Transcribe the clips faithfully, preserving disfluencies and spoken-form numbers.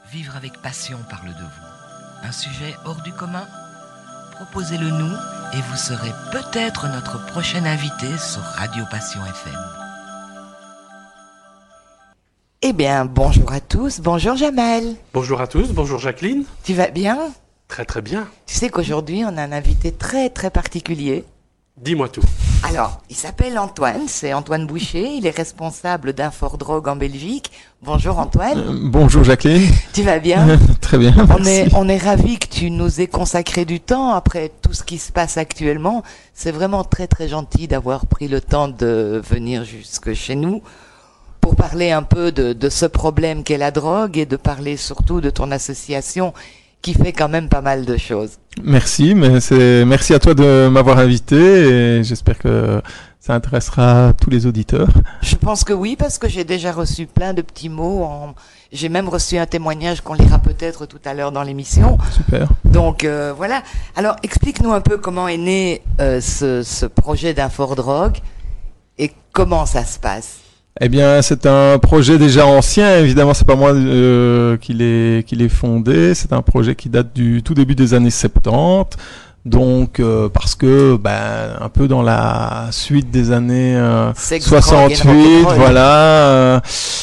Vivre avec passion parle de vous. Un sujet hors du commun? Proposez-le nous et vous serez peut-être notre prochain invité sur Radio Passion F M. Eh bien, bonjour à tous. Bonjour Jamal. Bonjour à tous. Bonjour Jacqueline. Tu vas bien? Très très bien. Tu sais qu'aujourd'hui, on a un invité très très particulier. Dis-moi tout. Alors, il s'appelle Antoine, c'est Antoine Boucher, il est responsable d'Infordrogue en Belgique. Bonjour Antoine. Euh, bonjour Jacqueline. Tu vas bien? Très bien, on merci. est, on est ravis que tu nous aies consacré du temps après tout ce qui se passe actuellement. C'est vraiment très très gentil d'avoir pris le temps de venir jusque chez nous pour parler un peu de, de ce problème qu'est la drogue et de parler surtout de ton association qui fait quand même pas mal de choses. Merci, mais c'est merci à toi de m'avoir invité et j'espère que ça intéressera tous les auditeurs. Je pense que oui, parce que j'ai déjà reçu plein de petits mots. En... J'ai même reçu un témoignage qu'on lira peut-être tout à l'heure dans l'émission. Super. Donc euh, voilà. Alors explique-nous un peu comment est né euh, ce, ce projet d'Infordrogue et comment ça se passe. Eh bien, c'est un projet déjà ancien. Évidemment, c'est pas moi euh, qui l'ai qui l'ai fondé. C'est un projet qui date du tout début des années soixante-dix. Donc, euh, parce que, ben, un peu dans la suite des années euh, soixante-huit, voilà, euh,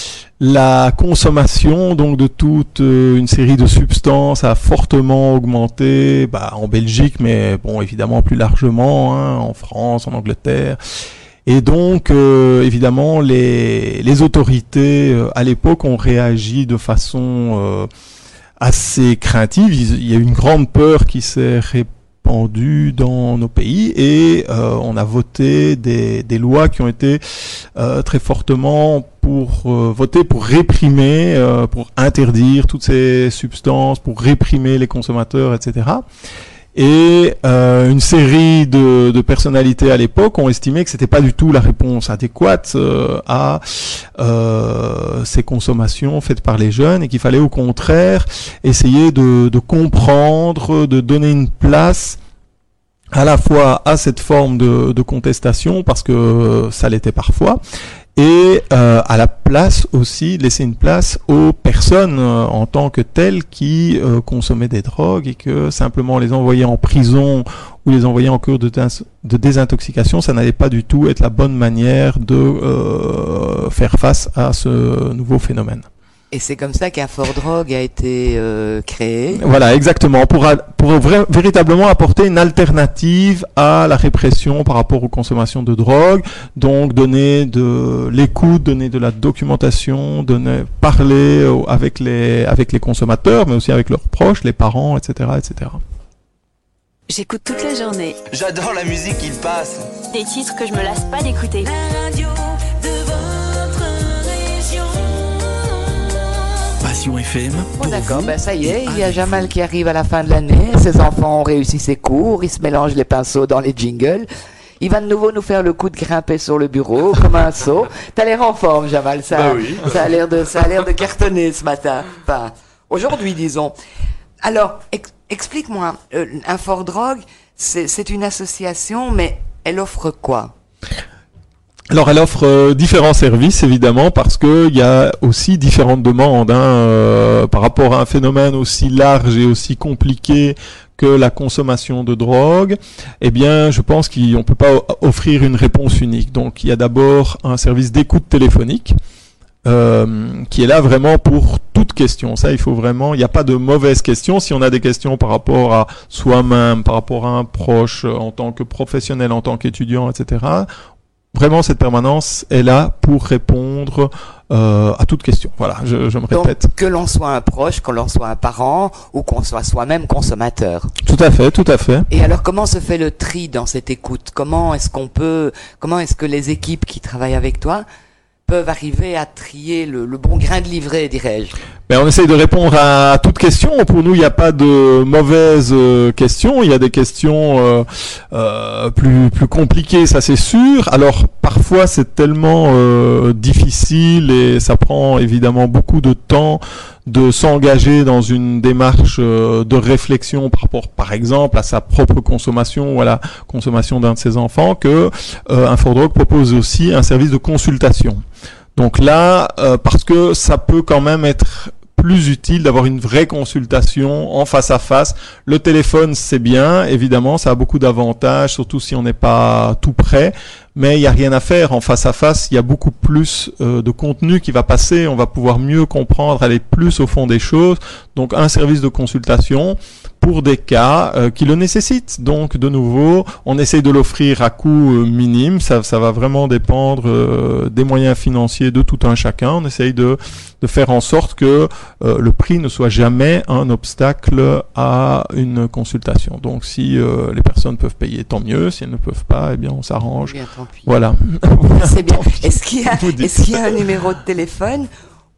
la consommation donc de toute euh, une série de substances a fortement augmenté, bah, en Belgique, mais bon, évidemment plus largement, hein, en France, en Angleterre. Et donc, euh, évidemment, les, les autorités, euh, à l'époque, ont réagi de façon euh, assez craintive. Il, il y a eu une grande peur qui s'est répandue dans nos pays et euh, on a voté des, des lois qui ont été euh, très fortement pour euh, voter pour réprimer, euh, pour interdire toutes ces substances, pour réprimer les consommateurs, et cetera. Et euh, une série de, de personnalités à l'époque ont estimé que c'était pas du tout la réponse adéquate euh, à euh, ces consommations faites par les jeunes et qu'il fallait au contraire essayer de, de comprendre, de donner une place à la fois à cette forme de, de contestation parce que ça l'était parfois. Et euh, à la place aussi, laisser une place aux personnes euh, en tant que telles qui euh, consommaient des drogues et que simplement les envoyer en prison ou les envoyer en cours de, de désintoxication, ça n'allait pas du tout être la bonne manière de euh, faire face à ce nouveau phénomène. Et c'est comme ça qu'Infordrogue a été euh, créé. Voilà, exactement, pour, a, pour vra- véritablement apporter une alternative à la répression par rapport aux consommations de drogue, donc donner de l'écoute, donner de la documentation, donner, parler avec les, avec les consommateurs, mais aussi avec leurs proches, les parents, et cetera, et cetera. J'écoute toute la journée. J'adore la musique qu'il passe. Des titres que je me lasse pas d'écouter. La radio de votre région. Passion F M. Bon d'accord, ben ça y est, il y a Jamal qui arrive à la fin de l'année, ses enfants ont réussi ses cours, ils se mélangent les pinceaux dans les jingles. Il va de nouveau nous faire le coup de grimper sur le bureau comme un saut. T'as l'air en forme, Jamal, ça, bah oui. ça a l'air de, ça a l'air de cartonner ce matin. Enfin, aujourd'hui, disons. Alors, ex- explique-moi, euh, Infordrogue, c'est, c'est une association, mais elle offre quoi? Alors elle offre euh, différents services évidemment parce que il y a aussi différentes demandes hein, euh, par rapport à un phénomène aussi large et aussi compliqué que la consommation de drogue. Eh bien, je pense qu'on peut pas offrir une réponse unique. Donc il y a d'abord un service d'écoute téléphonique euh, qui est là vraiment pour toute question. Ça, il faut vraiment. Il n'y a pas de mauvaises questions. Si on a des questions par rapport à soi-même, par rapport à un proche, en tant que professionnel, en tant qu'étudiant, et cetera. Vraiment, cette permanence est là pour répondre euh, à toute question. Voilà, je, je me répète. Donc, que l'on soit un proche, que l'on soit un parent, ou qu'on soit soi-même consommateur. Tout à fait, tout à fait. Et alors, comment se fait le tri dans cette écoute? Comment est-ce qu'on peut, comment est-ce que les équipes qui travaillent avec toi peuvent arriver à trier le, le bon grain de livret, dirais-je? Mais on essaye de répondre à toute question. Pour nous, il n'y a pas de mauvaises euh, questions. Il y a des questions euh, euh, plus plus compliquées, ça c'est sûr. Alors parfois c'est tellement euh, difficile et ça prend évidemment beaucoup de temps de s'engager dans une démarche euh, de réflexion par rapport, par exemple, à sa propre consommation ou à la consommation d'un de ses enfants, que euh, Infordrogue propose aussi un service de consultation. Donc là, euh, parce que ça peut quand même être plus utile d'avoir une vraie consultation en face à face. Le téléphone, c'est bien, évidemment, ça a beaucoup d'avantages, surtout si on n'est pas tout près. Mais il n'y a rien à faire en face à face. Il y a beaucoup plus euh, de contenu qui va passer. On va pouvoir mieux comprendre, aller plus au fond des choses. Donc, un service de consultation pour des cas euh, qui le nécessitent. Donc, de nouveau, on essaye de l'offrir à coût euh, minime. Ça, ça va vraiment dépendre euh, des moyens financiers de tout un chacun. On essaye de, de faire en sorte que euh, le prix ne soit jamais un obstacle à une consultation. Donc, si euh, les personnes peuvent payer, tant mieux. Si elles ne peuvent pas, eh bien, on s'arrange. Bien, tant pis. Voilà. C'est bien. Est-ce qu'il y a, Vous dites. est-ce qu'il y a un numéro de téléphone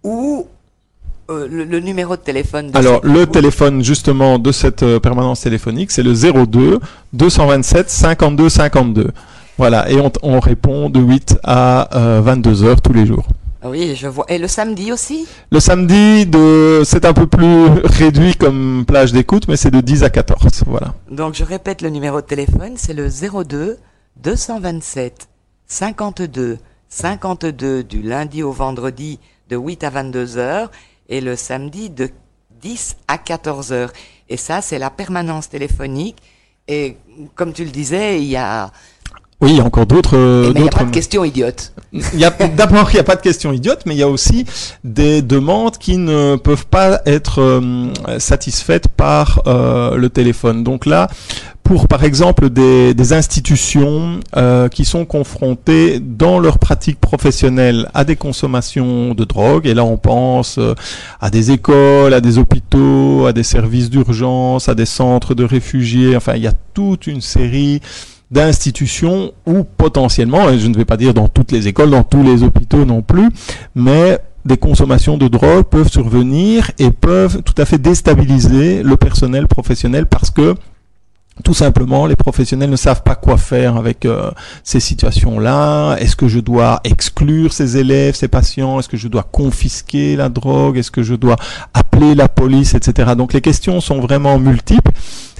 ou euh, le, le numéro de téléphone de Alors, cette- le téléphone, justement, de cette euh, permanence téléphonique, c'est le zéro deux deux cent vingt-sept cinquante-deux cinquante-deux. Voilà. Et on, t- on répond de huit à euh, vingt-deux heures tous les jours. Oui, je vois. Et le samedi aussi? Le samedi, de, c'est un peu plus réduit comme plage d'écoute, mais c'est de dix à quatorze. Voilà. Donc, je répète le numéro de téléphone, c'est le zéro deux deux cent vingt-sept cinquante-deux cinquante-deux du lundi au vendredi de huit à vingt-deux heures et le samedi de dix à quatorze heures. Et ça, c'est la permanence téléphonique. Et comme tu le disais, il y a, Oui, il y a encore d'autres. euh, mais il n'y a d'autres- pas de questions idiotes. Il y a, d'abord, il n'y a pas de questions idiotes, mais il y a aussi des demandes qui ne peuvent pas être euh, satisfaites par euh, le téléphone. Donc là, pour par exemple des, des institutions euh, qui sont confrontées dans leur pratique professionnelle à des consommations de drogue, et là on pense euh, à des écoles, à des hôpitaux, à des services d'urgence, à des centres de réfugiés, enfin il y a toute une série d'institutions où potentiellement, et je ne vais pas dire dans toutes les écoles, dans tous les hôpitaux non plus, mais des consommations de drogue peuvent survenir et peuvent tout à fait déstabiliser le personnel professionnel parce que tout simplement, les professionnels ne savent pas quoi faire avec euh, ces situations-là. Est-ce que je dois exclure ces élèves, ces patients? Est-ce que je dois confisquer la drogue? Est-ce que je dois appeler la police, et cetera. Donc les questions sont vraiment multiples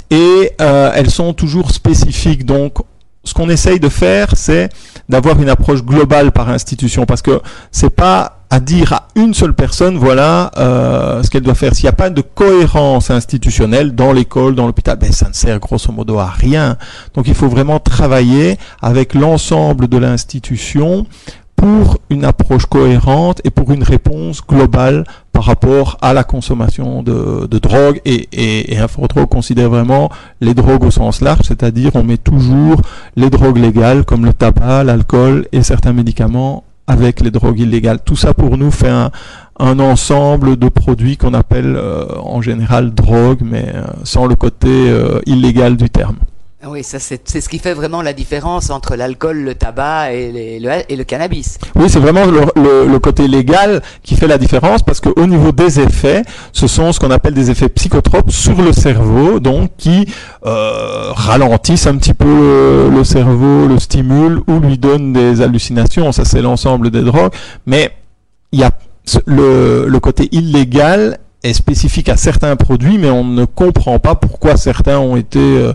et euh, elles sont toujours spécifiques. Donc ce qu'on essaye de faire, c'est d'avoir une approche globale par institution, parce que c'est pas à dire à une seule personne, voilà euh, ce qu'elle doit faire. S'il n'y a pas de cohérence institutionnelle dans l'école, dans l'hôpital, ben ça ne sert grosso modo à rien. Donc il faut vraiment travailler avec l'ensemble de l'institution pour une approche cohérente et pour une réponse globale par rapport à la consommation de, de drogue. Et, et, et Infodrogue considère vraiment les drogues au sens large, c'est-à-dire on met toujours les drogues légales comme le tabac, l'alcool et certains médicaments avec les drogues illégales. Tout ça pour nous fait un, un ensemble de produits qu'on appelle euh, en général drogue, mais euh, sans le côté euh, illégal du terme. Oui, ça c'est c'est ce qui fait vraiment la différence entre l'alcool, le tabac et, les- le, et le cannabis. Oui, c'est vraiment le, le, le côté légal qui fait la différence, parce qu'au niveau des effets, ce sont ce qu'on appelle des effets psychotropes sur le cerveau, donc qui euh, ralentissent un petit peu le, le cerveau, le stimulent ou lui donnent des hallucinations. Ça, c'est l'ensemble des drogues. Mais il y a ce- le, le côté illégal est spécifique à certains produits, mais on ne comprend pas pourquoi certains ont été euh,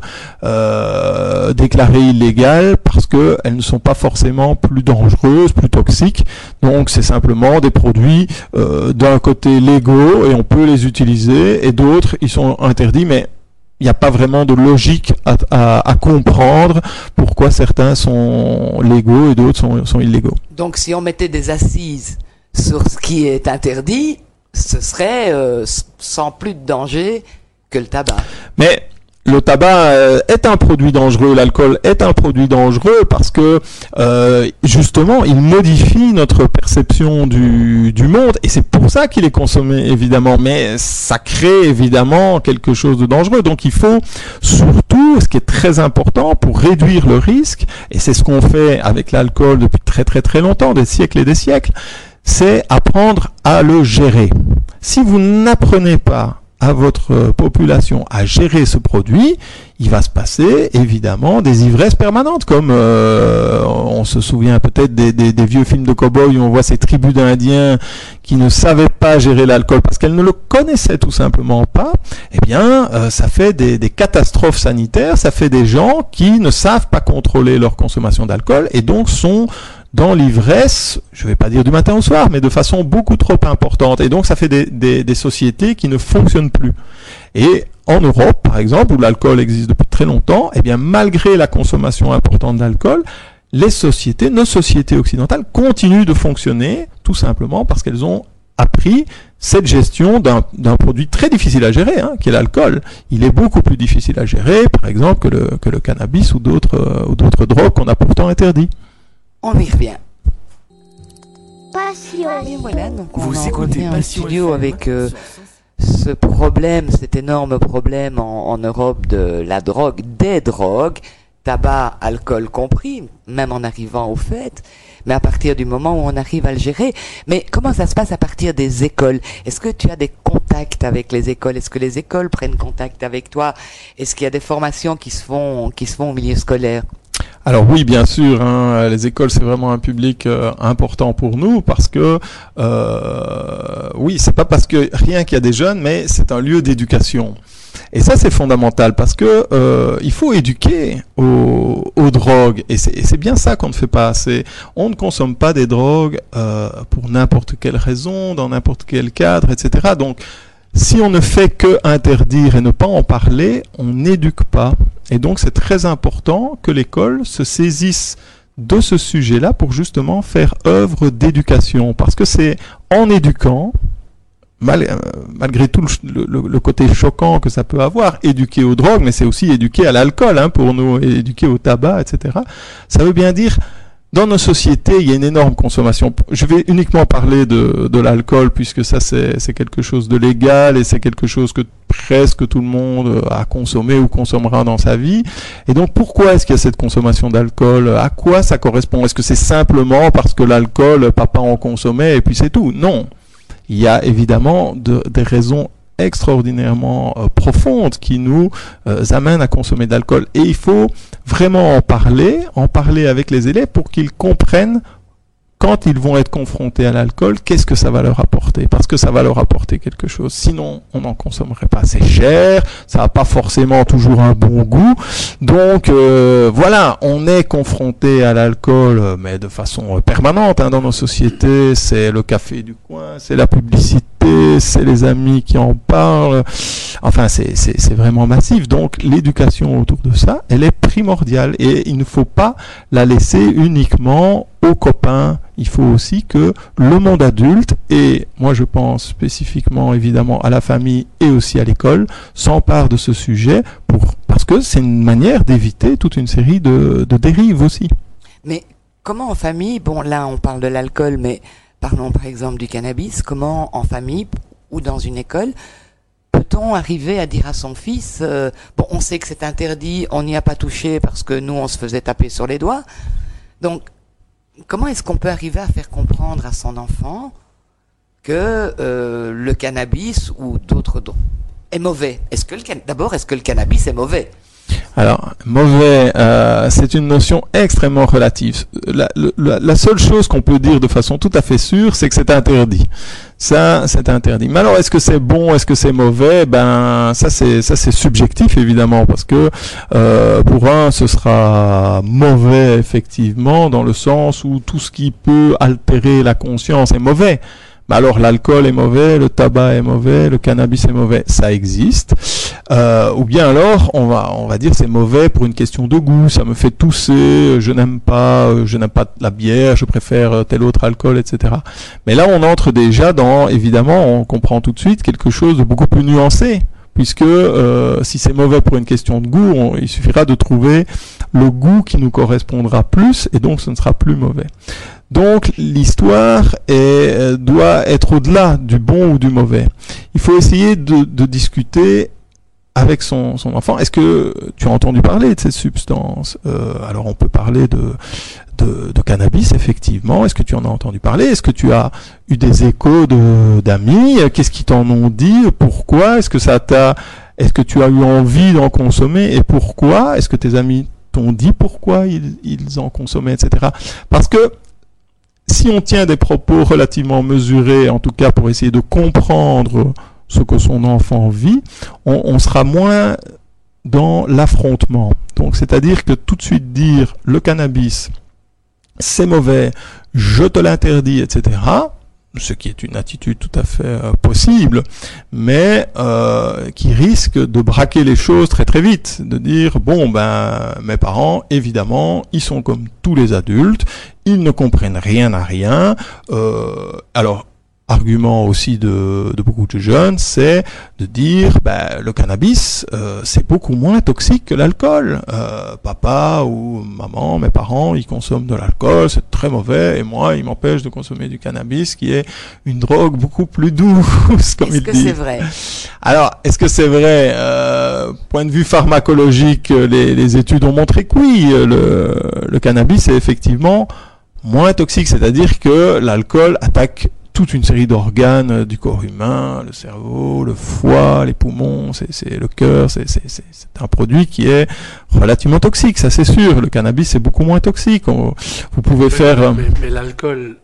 euh, déclarés illégales, parce que elles ne sont pas forcément plus dangereuses, plus toxiques. Donc c'est simplement des produits euh, d'un côté légaux et on peut les utiliser, et d'autres ils sont interdits, mais il n'y a pas vraiment de logique à, à, à comprendre pourquoi certains sont légaux et d'autres sont, sont illégaux. Donc si on mettait des assises sur ce qui est interdit, ce serait euh, s- sans plus de danger que le tabac. Mais le tabac euh, est un produit dangereux, l'alcool est un produit dangereux parce que euh, justement il modifie notre perception du, du monde, et c'est pour ça qu'il est consommé évidemment, mais ça crée évidemment quelque chose de dangereux. Donc il faut surtout, ce qui est très important pour réduire le risque, et c'est ce qu'on fait avec l'alcool depuis très très très longtemps, des siècles et des siècles, c'est apprendre à le gérer. Si vous n'apprenez pas à votre population à gérer ce produit, il va se passer évidemment des ivresses permanentes, comme euh, on se souvient peut-être des, des, des vieux films de cow-boys où on voit ces tribus d'Indiens qui ne savaient pas gérer l'alcool parce qu'elles ne le connaissaient tout simplement pas. Eh bien, euh, ça fait des, des catastrophes sanitaires, ça fait des gens qui ne savent pas contrôler leur consommation d'alcool et donc sont dans l'ivresse, je ne vais pas dire du matin au soir, mais de façon beaucoup trop importante. Et donc ça fait des, des, des sociétés qui ne fonctionnent plus. Et en Europe, par exemple, où l'alcool existe depuis très longtemps, eh bien malgré la consommation importante d'alcool, les sociétés, nos sociétés occidentales continuent de fonctionner tout simplement parce qu'elles ont appris cette gestion d'un, d'un produit très difficile à gérer, hein, qui est l'alcool. Il est beaucoup plus difficile à gérer, par exemple, que le, que le cannabis ou d'autres, euh, ou d'autres drogues qu'on a pourtant interdits. On y revient. Passion. Et voilà, donc on Vous en écoutez revient en Passion studio F M. avec euh, ce problème, cet énorme problème en, en Europe de la drogue, des drogues, tabac, alcool compris, même en arrivant aux fêtes, mais à partir du moment où on arrive à le gérer. Mais comment ça se passe à partir des écoles? Est-ce que tu as des contacts avec les écoles? Est-ce que les écoles prennent contact avec toi? Est-ce qu'il y a des formations qui se font, qui se font au milieu scolaire? Alors oui, bien sûr, hein, les écoles, c'est vraiment un public euh, important pour nous parce que, euh, oui, c'est pas parce que rien qu'il y a des jeunes, mais c'est un lieu d'éducation. Et ça, c'est fondamental parce que euh, il faut éduquer aux, aux drogues. Et c'est, et c'est bien ça qu'on ne fait pas assez. On ne consomme pas des drogues euh, pour n'importe quelle raison, dans n'importe quel cadre, et cetera. Donc, si on ne fait que interdire et ne pas en parler, on n'éduque pas. Et donc, c'est très important que l'école se saisisse de ce sujet-là pour justement faire œuvre d'éducation. Parce que c'est en éduquant, mal, euh, malgré tout le, le, le côté choquant que ça peut avoir, éduquer aux drogues, mais c'est aussi éduquer à l'alcool, hein, pour nous, et éduquer au tabac, et cetera. Ça veut bien dire... Dans nos sociétés, il y a une énorme consommation. Je vais uniquement parler de, de l'alcool puisque ça c'est, c'est quelque chose de légal et c'est quelque chose que presque tout le monde a consommé ou consommera dans sa vie. Et donc pourquoi est-ce qu'il y a cette consommation d'alcool? À quoi ça correspond? Est-ce que c'est simplement parce que l'alcool, papa en consommait et puis c'est tout? Non. Il y a évidemment de, des raisons extraordinairement euh, profondes qui nous euh, amènent à consommer de l'alcool. Et il faut vraiment en parler, en parler avec les élèves pour qu'ils comprennent quand ils vont être confrontés à l'alcool, qu'est-ce que ça va leur apporter? Parce que ça va leur apporter quelque chose. Sinon, on n'en consommerait pas. C'est cher, ça n'a pas forcément toujours un bon goût. Donc, euh, voilà, on est confronté à l'alcool, mais de façon permanente, hein, dans nos sociétés. C'est le café du coin, c'est la publicité, c'est les amis qui en parlent. Enfin, c'est, c'est, c'est vraiment massif. Donc, l'éducation autour de ça, elle est primordiale. Et il ne faut pas la laisser uniquement aux copains. Il faut aussi que le monde adulte, et moi je pense spécifiquement évidemment à la famille et aussi à l'école, s'empare de ce sujet pour, parce que c'est une manière d'éviter toute une série de, de dérives aussi. Mais comment en famille, bon là on parle de l'alcool, mais parlons par exemple du cannabis, comment en famille ou dans une école peut-on arriver à dire à son fils, euh, bon on sait que c'est interdit, on n'y a pas touché parce que nous on se faisait taper sur les doigts, donc comment est-ce qu'on peut arriver à faire comprendre à son enfant que euh, le cannabis ou d'autres drogues est mauvais? Est-ce que le can... D'abord, est-ce que le cannabis est mauvais? Alors, mauvais, euh, c'est une notion extrêmement relative. La, la, la seule chose qu'on peut dire de façon tout à fait sûre, c'est que c'est interdit. Ça, c'est interdit. Mais alors, est-ce que c'est bon, est-ce que c'est mauvais? Ben, ça, c'est ça, c'est subjectif évidemment, parce que euh, pour un, ce sera mauvais effectivement, dans le sens où tout ce qui peut altérer la conscience est mauvais. Mais alors l'alcool est mauvais, le tabac est mauvais, le cannabis est mauvais, ça existe. Euh, ou bien alors on va on va dire c'est mauvais pour une question de goût, ça me fait tousser, je n'aime pas je n'aime pas la bière, je préfère tel autre alcool, et cetera. Mais là on entre déjà dans, évidemment, on comprend tout de suite quelque chose de beaucoup plus nuancé. Puisque euh, si c'est mauvais pour une question de goût, on, il suffira de trouver le goût qui nous correspondra plus, et donc ce ne sera plus mauvais. Donc l'histoire est, doit être au-delà du bon ou du mauvais. Il faut essayer de, de discuter avec son, son enfant. Est-ce que tu as entendu parler de cette substance? euh, Alors on peut parler de, de, de cannabis, effectivement. Est-ce que tu en as entendu parler? Est-ce que tu as eu des échos de, d'amis? Qu'est-ce qu'ils t'en ont dit? Pourquoi? Est-ce que ça t'a, est-ce que tu as eu envie d'en consommer et pourquoi? Est-ce que tes amis t'ont dit pourquoi ils, ils en consommaient, et cetera. Parce que si on tient des propos relativement mesurés, en tout cas pour essayer de comprendre ce que son enfant vit, on, on sera moins dans l'affrontement. Donc, c'est-à-dire que tout de suite dire le cannabis c'est mauvais, je te l'interdis, et cetera, ce qui est une attitude tout à fait euh, possible, mais euh, qui risque de braquer les choses très très vite, de dire bon ben mes parents évidemment ils sont comme tous les adultes, ils ne comprennent rien à rien, euh, alors argument aussi de, de beaucoup de jeunes, c'est de dire ben, le cannabis euh, c'est beaucoup moins toxique que l'alcool. Euh, papa ou maman, mes parents, ils consomment de l'alcool, c'est très mauvais, et moi, ils m'empêchent de consommer du cannabis, qui est une drogue beaucoup plus douce, comme Est-ce il que dit. c'est vrai? Alors, est-ce que c'est vrai? euh, Point de vue pharmacologique, les, les études ont montré que oui, le, le cannabis est effectivement moins toxique, c'est-à-dire que l'alcool attaque toute une série d'organes du corps humain, le cerveau, le foie, les poumons, c'est, c'est le cœur, c'est, c'est, c'est, c'est un produit qui est relativement toxique, ça c'est sûr. Le cannabis est beaucoup moins toxique. On, vous pouvez mais, faire... Mais, mais l'alcool,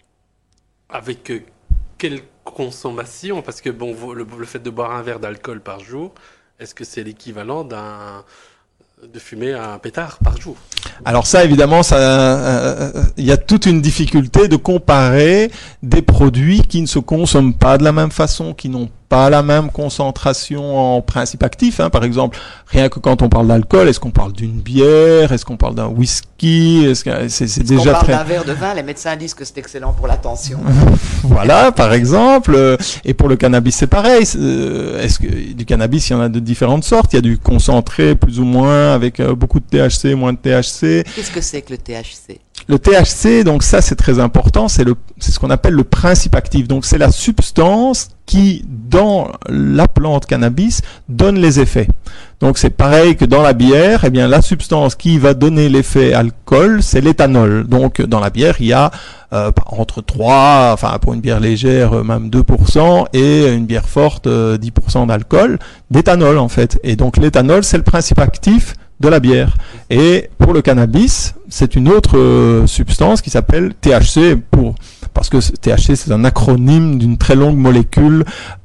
avec euh, quelle consommation? Parce que bon, le, le fait de boire un verre d'alcool par jour, est-ce que c'est l'équivalent d'un... de fumer un pétard par jour? Alors ça, évidemment, ça, euh, il y a toute une difficulté de comparer des produits qui ne se consomment pas de la même façon, qui n'ont pas la même concentration en principe actif. Hein. Par exemple, rien que quand on parle d'alcool, est-ce qu'on parle d'une bière, est-ce qu'on parle d'un whisky, est-ce que c'est, c'est Est-ce déjà qu'on parle très... d'un verre de vin, les médecins disent que c'est excellent pour la tension. Voilà, par exemple. Et pour le cannabis, c'est pareil. Est-ce que du cannabis, il y en a de différentes sortes. Il y a du concentré, plus ou moins, avec beaucoup de T H C, moins de T H C. Qu'est-ce que c'est que le T H C? Le T H C, donc ça c'est très important, c'est le, c'est ce qu'on appelle le principe actif. Donc c'est la substance qui, dans la plante cannabis, donne les effets. Donc c'est pareil que dans la bière, eh bien la substance qui va donner l'effet alcool, c'est l'éthanol. Donc dans la bière, il y a euh, entre trois, enfin pour une bière légère, même deux pour cent, et une bière forte, euh, dix pour cent d'alcool, d'éthanol en fait. Et donc l'éthanol, c'est le principe actif de la bière. Et pour le cannabis, c'est une autre euh, substance qui s'appelle T H C, pour, parce que T H C c'est un acronyme d'une très longue molécule,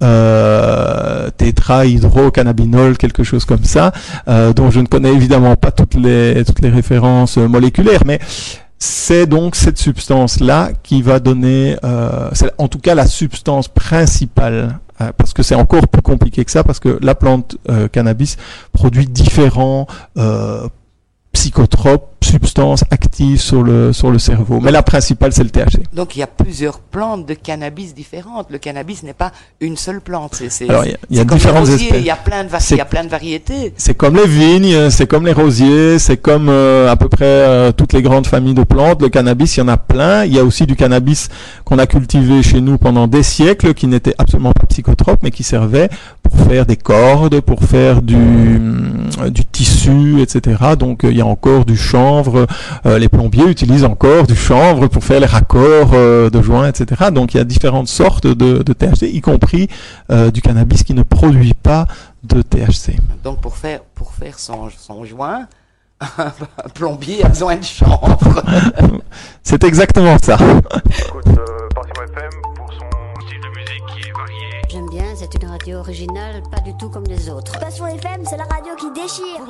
euh, tétrahydrocannabinol, quelque chose comme ça, euh, dont je ne connais évidemment pas toutes les, toutes les références moléculaires, mais c'est donc cette substance-là qui va donner, euh, c'est en tout cas la substance principale, euh, parce que c'est encore plus compliqué que ça, parce que la plante euh, cannabis produit différents euh, psychotropes, substances actives sur le sur le cerveau. Mais la principale, c'est le T H C. Donc il y a plusieurs plantes de cannabis différentes. Le cannabis n'est pas une seule plante. C'est, c'est, Alors il y a, il y a c'est comme différentes les rosiers, espèces. il y a plein de va- il y a plein de variétés. C'est comme les vignes, c'est comme les rosiers, c'est comme euh, à peu près euh, toutes les grandes familles de plantes. Le cannabis, il y en a plein. Il y a aussi du cannabis qu'on a cultivé chez nous pendant des siècles, qui n'était absolument pas psychotrope, mais qui servait pour faire des cordes, pour faire du, euh, du tissu, et cetera. Donc euh, il y a encore du chanvre. Euh, les plombiers utilisent encore du chanvre pour faire les raccords euh, de joints, et cetera. Donc il y a différentes sortes de, de T H C, y compris euh, du cannabis qui ne produit pas de T H C. Donc pour faire pour faire son son joint, un plombier a besoin de chanvre. C'est exactement ça. Écoute euh, Passion F M pour son style de musique qui est varié. J'aime bien, c'est une radio originale, pas du tout comme les autres. Passion F M, c'est la radio qui déchire.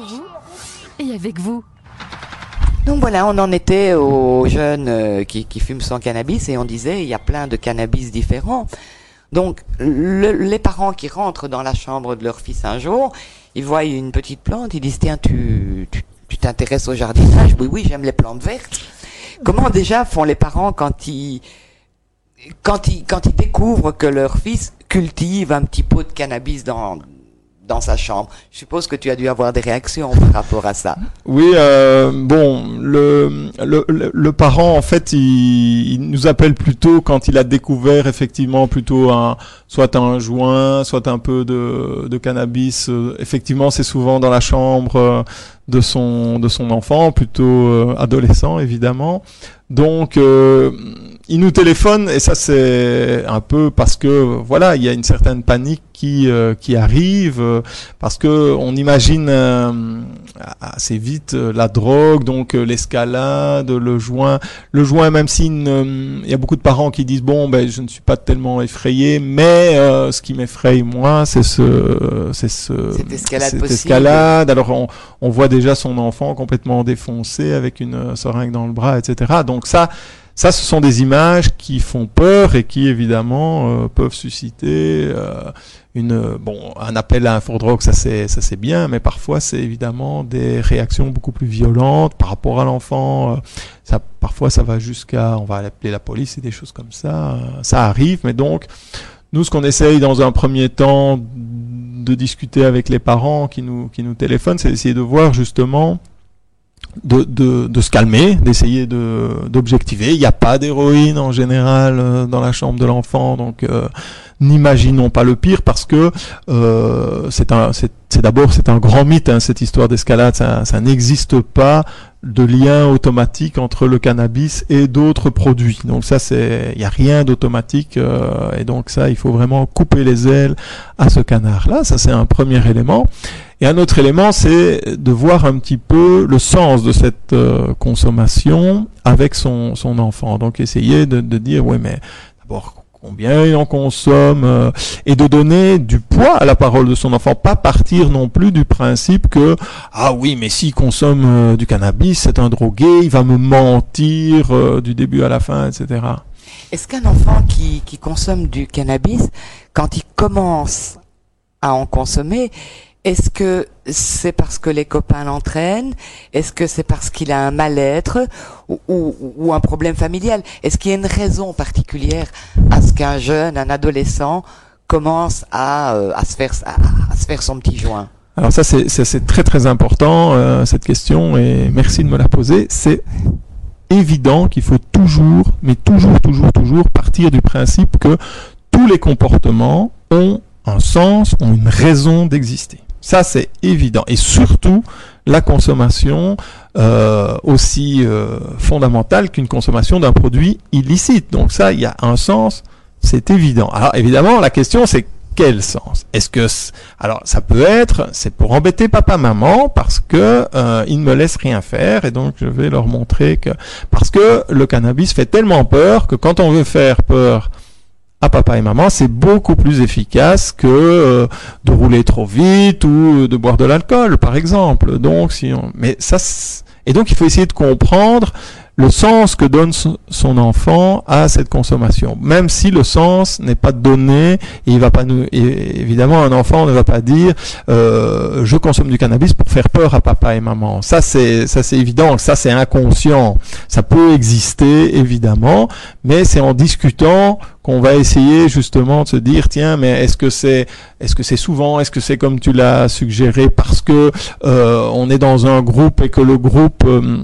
Et avec vous? Donc voilà, on en était aux jeunes euh, qui, qui fument son cannabis, et on disait il y a plein de cannabis différents. Donc le, les parents qui rentrent dans la chambre de leur fils un jour, ils voient une petite plante, ils disent tiens tu, tu, tu t'intéresses au jardinage? Oui oui, j'aime les plantes vertes. Comment déjà font les parents quand ils quand ils quand ils découvrent que leur fils cultive un petit pot de cannabis dans dans sa chambre? Je suppose que tu as dû avoir des réactions par rapport à ça. Oui, euh, bon, le, le, le, le parent, en fait, il, il nous appelle plutôt quand il a découvert effectivement plutôt un, soit un joint, soit un peu de, de cannabis. Euh, effectivement, c'est souvent dans la chambre euh, de son, de son enfant, plutôt euh, adolescent, évidemment. Donc, euh, il nous téléphone, et ça c'est un peu parce que voilà, il y a une certaine panique qui euh, qui arrive, euh, parce que on imagine euh, assez vite euh, la drogue, donc euh, l'escalade, le joint, le joint, même si euh, il y a beaucoup de parents qui disent bon ben je ne suis pas tellement effrayé, mais euh, ce qui m'effraie moi c'est ce c'est ce Cette escalade cette possible. escalade. Alors on on voit des déjà son enfant complètement défoncé avec une seringue dans le bras, et cetera. Donc ça, ça, ce sont des images qui font peur et qui évidemment euh, peuvent susciter euh, une, bon, un appel à un fourdrogue, ça c'est, ça c'est bien, mais parfois c'est évidemment des réactions beaucoup plus violentes par rapport à l'enfant. Euh, ça, parfois ça va jusqu'à, on va appeler la police et des choses comme ça. Euh, ça arrive, mais donc nous, ce qu'on essaye dans un premier temps de discuter avec les parents qui nous qui nous téléphonent, c'est d'essayer de voir justement de de de se calmer, d'essayer de d'objectiver. Il n'y a pas d'héroïne en général euh, dans la chambre de l'enfant, donc euh, n'imaginons pas le pire, parce que euh, c'est un c'est c'est d'abord c'est un grand mythe, hein, cette histoire d'escalade. Ça ça n'existe pas de lien automatique entre le cannabis et d'autres produits. Donc ça, c'est, il y a rien d'automatique, euh, et donc ça, il faut vraiment couper les ailes à ce canard-là. Ça, c'est un premier élément. Et un autre élément, c'est de voir un petit peu le sens de cette euh, consommation avec son son enfant. Donc essayer de, de dire, oui, mais d'abord, combien il en consomme, euh, et de donner du poids à la parole de son enfant, pas partir non plus du principe que ah oui, mais s'il consomme euh, du cannabis, c'est un drogué, il va me mentir euh, du début à la fin, et cetera. Est-ce qu'un enfant qui, qui consomme du cannabis, quand il commence à en consommer, est-ce que c'est parce que les copains l'entraînent? Est-ce que c'est parce qu'il a un mal-être ou, ou, ou un problème familial? Est-ce qu'il y a une raison particulière à ce qu'un jeune, un adolescent commence à, euh, à, se, faire, à, à se faire son petit joint? Alors ça, c'est, c'est, c'est très très important, euh, cette question, et merci de me la poser. C'est évident qu'il faut toujours, mais toujours, toujours, toujours partir du principe que tous les comportements ont un sens, ont une raison d'exister. Ça, c'est évident. Et surtout, la consommation euh, aussi euh, fondamentale qu'une consommation d'un produit illicite. Donc ça, il y a un sens, c'est évident. Alors évidemment, la question, c'est quel sens? Est-ce que... Alors, ça peut être, c'est pour embêter papa, maman, parce que euh, ils ne me laissent rien faire, et donc je vais leur montrer que... Parce que le cannabis fait tellement peur que quand on veut faire peur à papa et maman, c'est beaucoup plus efficace que euh, de rouler trop vite ou de boire de l'alcool, par exemple. Donc, si on... Mais ça, c'est... Et donc, il faut essayer de comprendre le sens que donne son enfant à cette consommation, même si le sens n'est pas donné. Et il va pas nous, et évidemment, un enfant ne va pas dire euh, je consomme du cannabis pour faire peur à papa et maman. Ça c'est ça c'est évident, ça c'est inconscient. Ça peut exister évidemment, mais c'est en discutant qu'on va essayer justement de se dire tiens, mais est-ce que c'est est-ce que c'est souvent, est-ce que c'est comme tu l'as suggéré parce que euh, on est dans un groupe et que le groupe euh,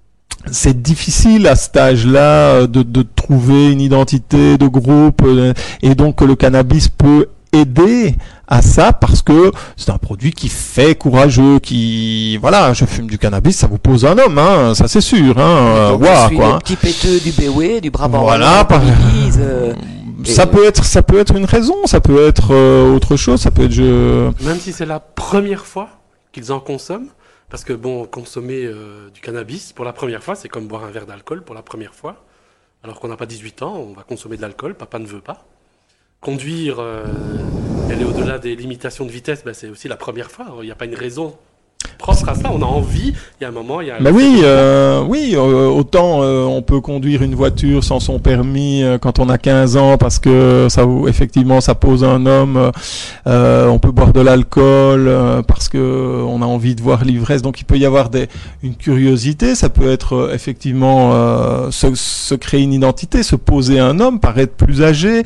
c'est difficile à cet âge-là de, de trouver une identité de groupe, et donc le cannabis peut aider à ça parce que c'est un produit qui fait courageux, qui voilà, je fume du cannabis, ça vous pose un homme, hein, ça c'est sûr, hein. Donc, wow, je suis quoi, le hein. petit péteux du B O E, du Brabant. Voilà, par... euh, ça et... peut être, ça peut être une raison, ça peut être euh, autre chose, ça peut être je... Même si c'est la première fois qu'ils en consomment. Parce que bon, consommer euh, du cannabis pour la première fois, c'est comme boire un verre d'alcool pour la première fois. Alors qu'on n'a pas dix-huit ans, on va consommer de l'alcool, papa ne veut pas. Conduire, euh, aller au-delà des limitations de vitesse, ben, c'est aussi la première fois. Il n'y a pas une raison propre à ça, on a envie, il y a un moment, il y a... Mais oui, euh, oui, euh, autant euh, on peut conduire une voiture sans son permis euh, quand on a quinze ans parce que ça, effectivement, ça pose un homme. Euh, on peut boire de l'alcool euh, parce que on a envie de voir l'ivresse. Donc il peut y avoir des, une curiosité. Ça peut être euh, effectivement euh, se, se créer une identité, se poser un homme, paraître plus âgé.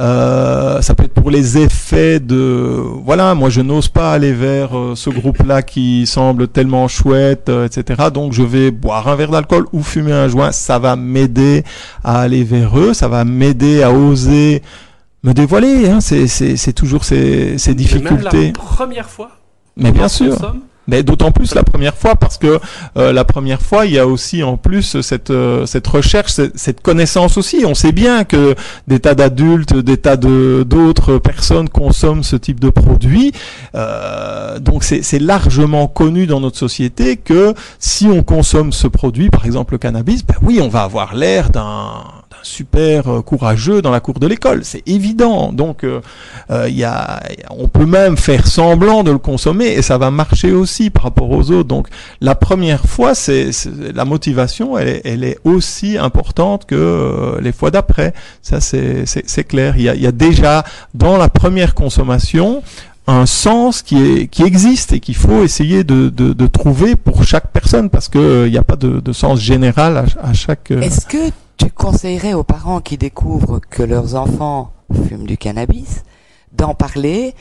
Euh, ça peut être pour les effets de, voilà, moi je n'ose pas aller vers euh, ce groupe-là qui semble tellement chouette, euh, et cetera. Donc je vais boire un verre d'alcool ou fumer un joint. Ça va m'aider à aller vers eux, ça va m'aider à oser me dévoiler. Hein. C'est, c'est, c'est toujours ces, ces difficultés. Même la première fois. Mais bien sûr. Consomme. Mais d'autant plus la première fois parce que euh, la première fois, il y a aussi en plus cette euh, cette recherche, cette, cette connaissance aussi. On sait bien que des tas d'adultes, des tas de d'autres personnes consomment ce type de produit. Euh, donc c'est c'est largement connu dans notre société que si on consomme ce produit, par exemple le cannabis, ben oui, on va avoir l'air d'un super euh, courageux dans la cour de l'école, c'est évident. Donc, euh, euh, y a, on peut même faire semblant de le consommer et ça va marcher aussi par rapport aux autres. Donc, la première fois, c'est, c'est la motivation, elle est, elle est aussi importante que euh, les fois d'après. Ça, c'est, c'est, c'est clair. Il y a, il y a déjà dans la première consommation un sens qui est qui existe et qu'il faut essayer de, de, de trouver pour chaque personne parce que il euh, n'y a pas de, de sens général à, à chaque. Euh... Est-ce que tu conseillerais aux parents qui découvrent que leurs enfants fument du cannabis d'en parler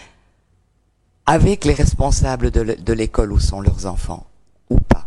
avec les responsables de, de l'école où sont leurs enfants ou pas?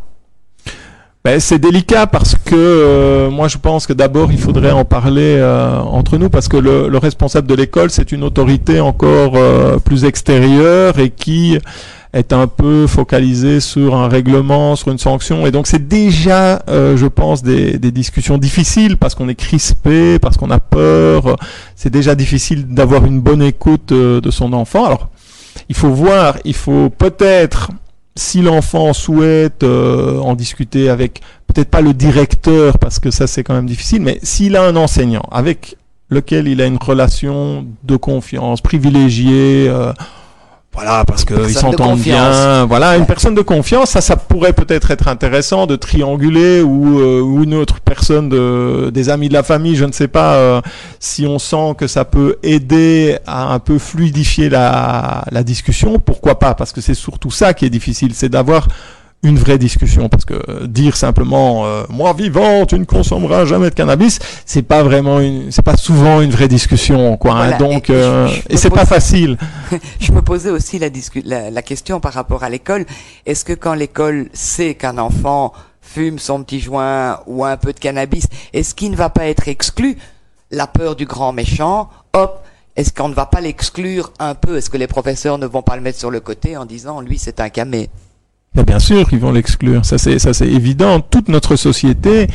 Ben, c'est délicat parce que euh, moi je pense que d'abord il faudrait en parler euh, entre nous parce que le, le responsable de l'école c'est une autorité encore euh, plus extérieure et qui est un peu focalisé sur un règlement, sur une sanction et donc c'est déjà euh, je pense des, des discussions difficiles parce qu'on est crispé, parce qu'on a peur, c'est déjà difficile d'avoir une bonne écoute euh, de son enfant. Alors il faut voir, il faut peut-être si l'enfant souhaite euh, en discuter avec, peut-être pas le directeur, parce que ça c'est quand même difficile, mais s'il a un enseignant avec lequel il a une relation de confiance privilégiée, euh, voilà, parce qu'ils s'entendent bien, voilà, une personne de confiance, ça, ça pourrait peut-être être intéressant de trianguler ou, euh, ou une autre personne de, des amis de la famille, je ne sais pas, euh, si on sent que ça peut aider à un peu fluidifier la, la discussion, pourquoi pas, parce que c'est surtout ça qui est difficile, c'est d'avoir une vraie discussion, parce que dire simplement euh, moi vivant tu ne consommeras jamais de cannabis, c'est pas vraiment une, c'est pas souvent une vraie discussion quoi. Voilà, hein, donc et, euh, je, je et c'est pose... pas facile. Je me posais aussi la, discu... la, la question par rapport à l'école. Est-ce que quand l'école sait qu'un enfant fume son petit joint ou un peu de cannabis, est-ce qu'il ne va pas être exclu? La peur du grand méchant, hop. Est-ce qu'on ne va pas l'exclure un peu? Est-ce que les professeurs ne vont pas le mettre sur le côté en disant lui c'est un camé? Mais bien sûr qu'ils vont l'exclure, ça c'est ça c'est évident. Toute notre société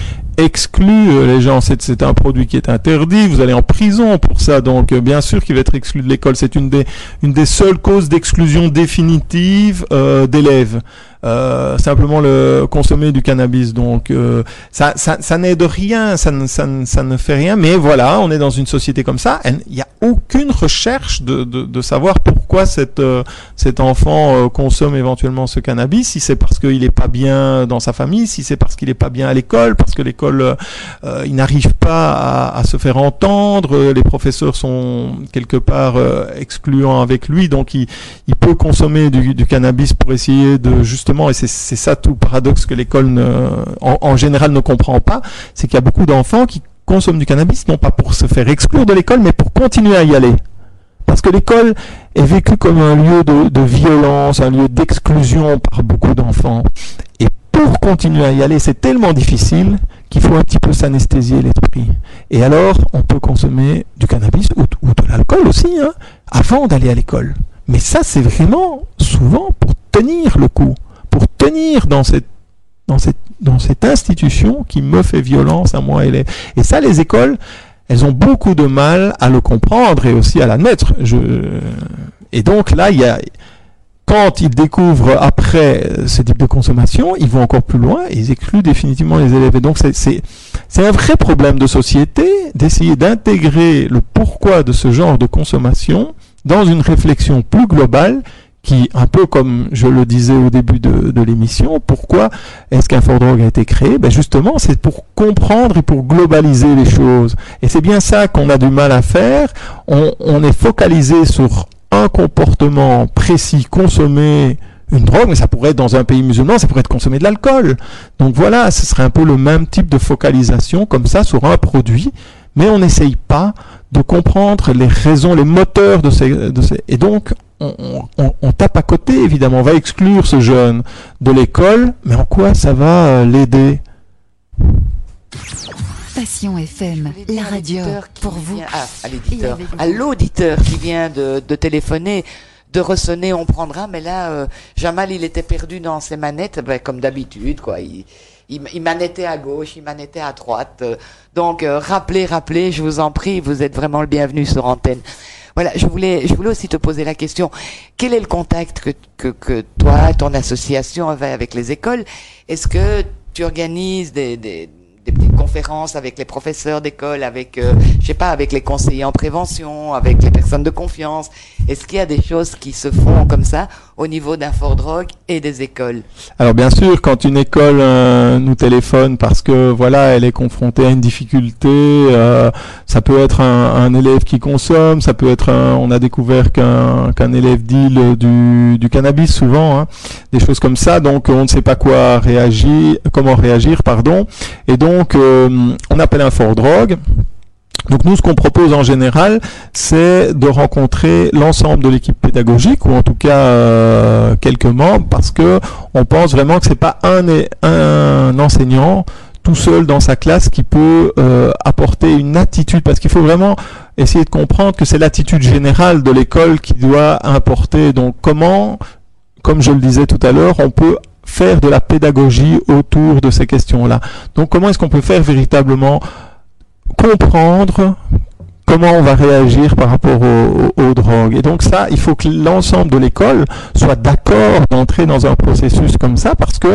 exclut les gens. C'est, c'est un produit qui est interdit. Vous allez en prison pour ça, donc bien sûr qu'il va être exclu de l'école. C'est une des une des seules causes d'exclusion définitive euh, d'élèves. Euh, simplement le consommer du cannabis, donc euh, ça, ça, ça n'aide rien, ça ne, ça, ne, ça ne fait rien. Mais voilà, on est dans une société comme ça. Il n'y a aucune recherche de, de, de savoir pourquoi cet, euh, cet enfant euh, consomme éventuellement ce cannabis. Si c'est parce qu'il n'est pas bien dans sa famille, si c'est parce qu'il n'est pas bien à l'école, parce que l'école euh, il n'arrive pas à, à se faire entendre, les professeurs sont quelque part euh, excluants avec lui, donc il, il peut consommer du, du cannabis pour essayer de justement. Et c'est, c'est ça tout le paradoxe que l'école ne, en, en général ne comprend pas, c'est qu'il y a beaucoup d'enfants qui consomment du cannabis non pas pour se faire exclure de l'école, mais pour continuer à y aller. Parce que l'école est vécue comme un lieu de, de violence, un lieu d'exclusion par beaucoup d'enfants. Et pour continuer à y aller, c'est tellement difficile qu'il faut un petit peu s'anesthésier l'esprit. Et alors, on peut consommer du cannabis ou, ou de l'alcool aussi, hein, avant d'aller à l'école. Mais ça, c'est vraiment souvent pour tenir le coup. Pour tenir dans cette, dans cette, dans cette institution qui me fait violence à moi élève. Et ça, les écoles, elles ont beaucoup de mal à le comprendre et aussi à l'admettre. Je... Et donc là, il y a, quand ils découvrent après ce type de consommation, ils vont encore plus loin et ils excluent définitivement les élèves. Et donc c'est, c'est, c'est un vrai problème de société d'essayer d'intégrer le pourquoi de ce genre de consommation dans une réflexion plus globale qui, un peu comme je le disais au début de, de l'émission, pourquoi est-ce qu'un Fort Drogue a été créé? Ben justement, c'est pour comprendre et pour globaliser les choses. Et c'est bien ça qu'on a du mal à faire. On, on est focalisé sur un comportement précis, consommer une drogue, mais ça pourrait être dans un pays musulman, ça pourrait être consommer de l'alcool. Donc voilà, ce serait un peu le même type de focalisation comme ça sur un produit, mais on n'essaye pas de comprendre les raisons, les moteurs de ces... De ces et donc, on, on, on tape à côté, évidemment. On va exclure ce jeune de l'école, mais en quoi ça va l'aider? Passion F M, la radio, pour vous. Vient, ah, à l'éditeur, à l'auditeur qui vient de, de téléphoner, de ressonner, on prendra, mais là, euh, Jamal, il était perdu dans ses manettes, ben, comme d'habitude, quoi. Il, il, il manettait à gauche, il manettait à droite. Euh, donc, euh, rappelez, rappelez, je vous en prie, vous êtes vraiment le bienvenu sur antenne. Voilà, je voulais, je voulais aussi te poser la question. Quel est le contact que, que, que toi, ton association avait avec les écoles? Est-ce que tu organises des, des, des petites conférences avec les professeurs d'école, avec, euh, je sais pas, avec les conseillers en prévention, avec les personnes de confiance? Est-ce qu'il y a des choses qui se font comme ça au niveau d'Infodrogue et des écoles? Alors bien sûr, quand une école euh, nous téléphone parce que voilà, elle est confrontée à une difficulté, euh, ça peut être un, un élève qui consomme, ça peut être un, on a découvert qu'un qu'un élève deal du, du cannabis souvent, hein, des choses comme ça, donc on ne sait pas quoi réagir, comment réagir, pardon, et donc euh, on appelle Infodrogue. Donc nous, ce qu'on propose en général, c'est de rencontrer l'ensemble de l'équipe pédagogique, ou en tout cas euh, quelques membres, parce que on pense vraiment que c'est pas un, un enseignant tout seul dans sa classe qui peut euh, apporter une attitude, parce qu'il faut vraiment essayer de comprendre que c'est l'attitude générale de l'école qui doit importer. Donc comment, comme je le disais tout à l'heure, on peut faire de la pédagogie autour de ces questions-là. Donc comment est-ce qu'on peut faire véritablement comprendre comment on va réagir par rapport aux, aux, aux drogues. Et donc ça, il faut que l'ensemble de l'école soit d'accord d'entrer dans un processus comme ça, parce que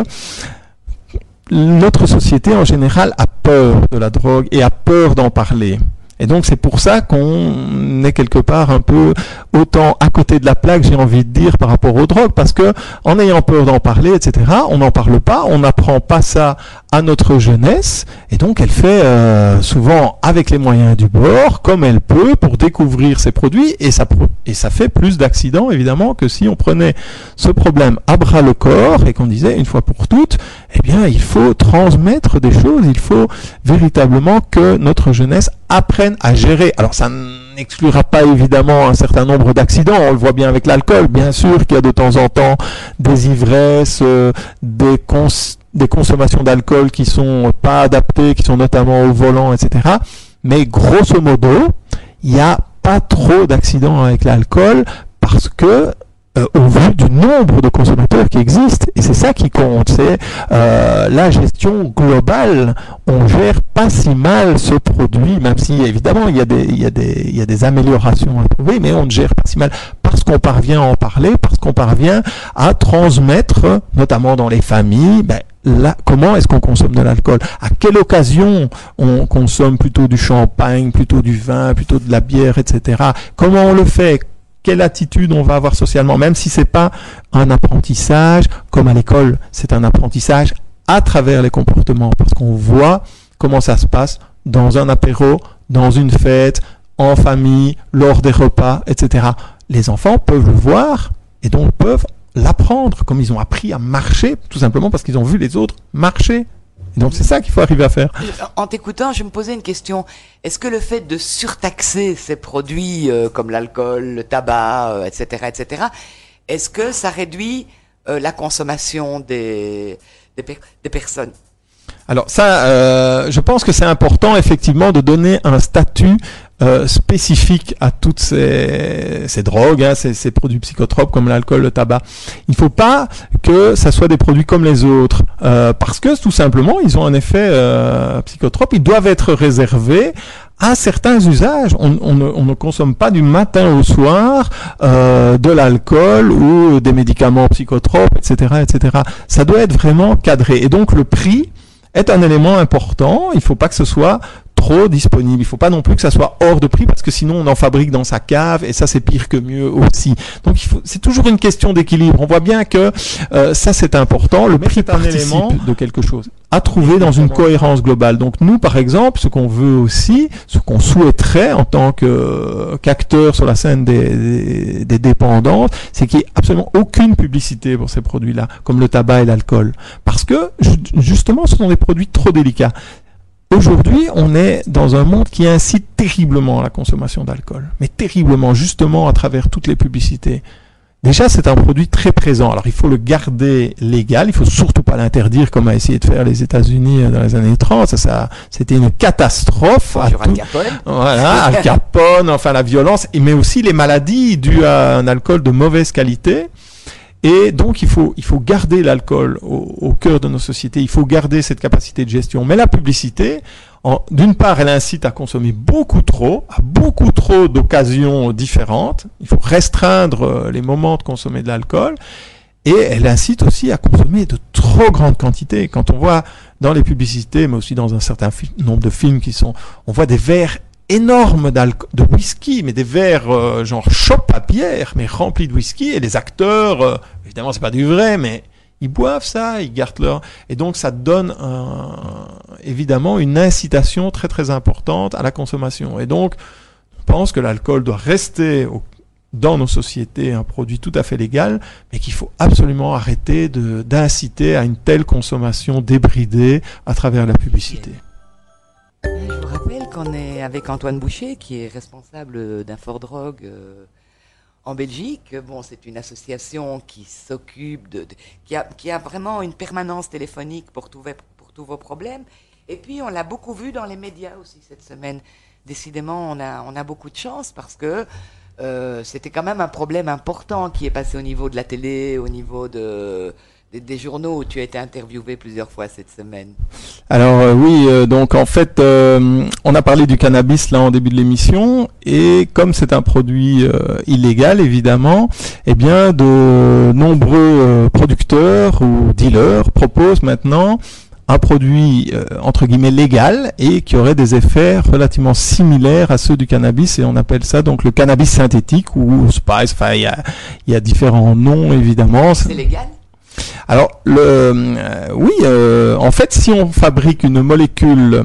notre société en général a peur de la drogue et a peur d'en parler. Et donc c'est pour ça qu'on est quelque part un peu autant à côté de la plaque, j'ai envie de dire, par rapport aux drogues, parce que en ayant peur d'en parler, et cetera, on n'en parle pas, on n'apprend pas ça à notre jeunesse, et donc elle fait euh, souvent avec les moyens du bord, comme elle peut, pour découvrir ces produits, et ça, et ça fait plus d'accidents évidemment que si on prenait ce problème à bras le corps et qu'on disait une fois pour toutes, eh bien il faut transmettre des choses, il faut véritablement que notre jeunesse apprenne à gérer. Alors ça n'exclura pas évidemment un certain nombre d'accidents, on le voit bien avec l'alcool, bien sûr qu'il y a de temps en temps des ivresses, euh, des, cons des consommations d'alcool qui sont pas adaptées, qui sont notamment au volant, et cetera. Mais grosso modo, il n'y a pas trop d'accidents avec l'alcool parce que Euh, au vu du nombre de consommateurs qui existent, et c'est ça qui compte, c'est euh, la gestion globale. On gère pas si mal ce produit, même si évidemment il y a des il y a des il y a des améliorations à trouver, mais on ne gère pas si mal parce qu'on parvient à en parler, parce qu'on parvient à transmettre, notamment dans les familles, ben, là, comment est-ce qu'on consomme de l'alcool? À quelle occasion on consomme plutôt du champagne, plutôt du vin, plutôt de la bière, et cetera. Comment on le fait? Quelle attitude on va avoir socialement, même si c'est pas un apprentissage comme à l'école, c'est un apprentissage à travers les comportements, parce qu'on voit comment ça se passe dans un apéro, dans une fête, en famille, lors des repas, et cetera. Les enfants peuvent le voir et donc peuvent l'apprendre, comme ils ont appris à marcher, tout simplement parce qu'ils ont vu les autres marcher. Et donc c'est ça qu'il faut arriver à faire. En t'écoutant, je me posais une question. Est-ce que le fait de surtaxer ces produits euh, comme l'alcool, le tabac, euh, et cetera, et cetera, est-ce que ça réduit euh, la consommation des, des, per des personnes? Alors ça, euh, je pense que c'est important effectivement de donner un statut euh, spécifique à toutes ces, ces drogues, hein, ces, ces produits psychotropes comme l'alcool, le tabac. Il ne faut pas que ça soit des produits comme les autres, euh, parce que tout simplement ils ont un effet euh, psychotrope. Ils doivent être réservés à certains usages. On, on, ne, on ne consomme pas du matin au soir euh, de l'alcool ou des médicaments psychotropes, et cetera, et cetera. Ça doit être vraiment cadré. Et donc le prix est un élément important. Il ne faut pas que ce soit trop disponible. Il ne faut pas non plus que ça soit hors de prix, parce que sinon on en fabrique dans sa cave et ça c'est pire que mieux aussi. Donc il faut, c'est toujours une question d'équilibre. On voit bien que euh, ça c'est important. Le prix est un élément de quelque chose à trouver dans une cohérence globale. Donc nous par exemple, ce qu'on veut aussi, ce qu'on souhaiterait en tant que qu'acteur sur la scène des, des, des dépendantes, c'est qu'il n'y ait absolument aucune publicité pour ces produits-là, comme le tabac et l'alcool, parce que justement ce sont des produits trop délicats. Aujourd'hui, on est dans un monde qui incite terriblement à la consommation d'alcool, mais terriblement, justement à travers toutes les publicités. Déjà, c'est un produit très présent. Alors, il faut le garder légal, il faut surtout pas l'interdire comme a essayé de faire les États-Unis dans les années trente. Ça, ça c'était une catastrophe. Sur Al Capone. Voilà, Al Capone, enfin la violence, mais aussi les maladies dues à un alcool de mauvaise qualité. Et donc, il faut, il faut garder l'alcool au, au cœur de nos sociétés. Il faut garder cette capacité de gestion. Mais la publicité, d'une part, elle incite à consommer beaucoup trop, à beaucoup trop d'occasions différentes. Il faut restreindre les moments de consommer de l'alcool. Et elle incite aussi à consommer de trop grandes quantités. Quand on voit dans les publicités, mais aussi dans un certain fi- nombre de films qui sont, on voit des verres énormes d'alco- de whisky, mais des verres euh, genre chope à bière, mais remplis de whisky, et les acteurs, euh, évidemment c'est pas du vrai, mais ils boivent ça, ils gardent leur... Et donc ça donne un, évidemment une incitation très très importante à la consommation. Et donc, on pense que l'alcool doit rester au, dans nos sociétés un produit tout à fait légal, mais qu'il faut absolument arrêter de, d'inciter à une telle consommation débridée à travers la publicité. Je vous rappelle qu'on est avec Antoine Boucher, qui est responsable d'Infordrogue euh, en Belgique. Bon, c'est une association qui s'occupe de, de qui, a, qui a vraiment une permanence téléphonique pour, tout, pour tous vos problèmes. Et puis, on l'a beaucoup vu dans les médias aussi cette semaine. Décidément, on a, on a beaucoup de chance parce que euh, c'était quand même un problème important qui est passé au niveau de la télé, au niveau de... Des, des journaux où tu as été interviewé plusieurs fois cette semaine. Alors euh, oui, euh, donc en fait, euh, on a parlé du cannabis là en début de l'émission, et comme c'est un produit euh, illégal évidemment, eh bien de nombreux euh, producteurs ou dealers proposent maintenant un produit euh, entre guillemets légal et qui aurait des effets relativement similaires à ceux du cannabis, et on appelle ça donc le cannabis synthétique ou spice. Enfin, il y a, il y a différents noms évidemment. C'est légal ? Alors, le, euh, oui, euh, en fait, si on fabrique une molécule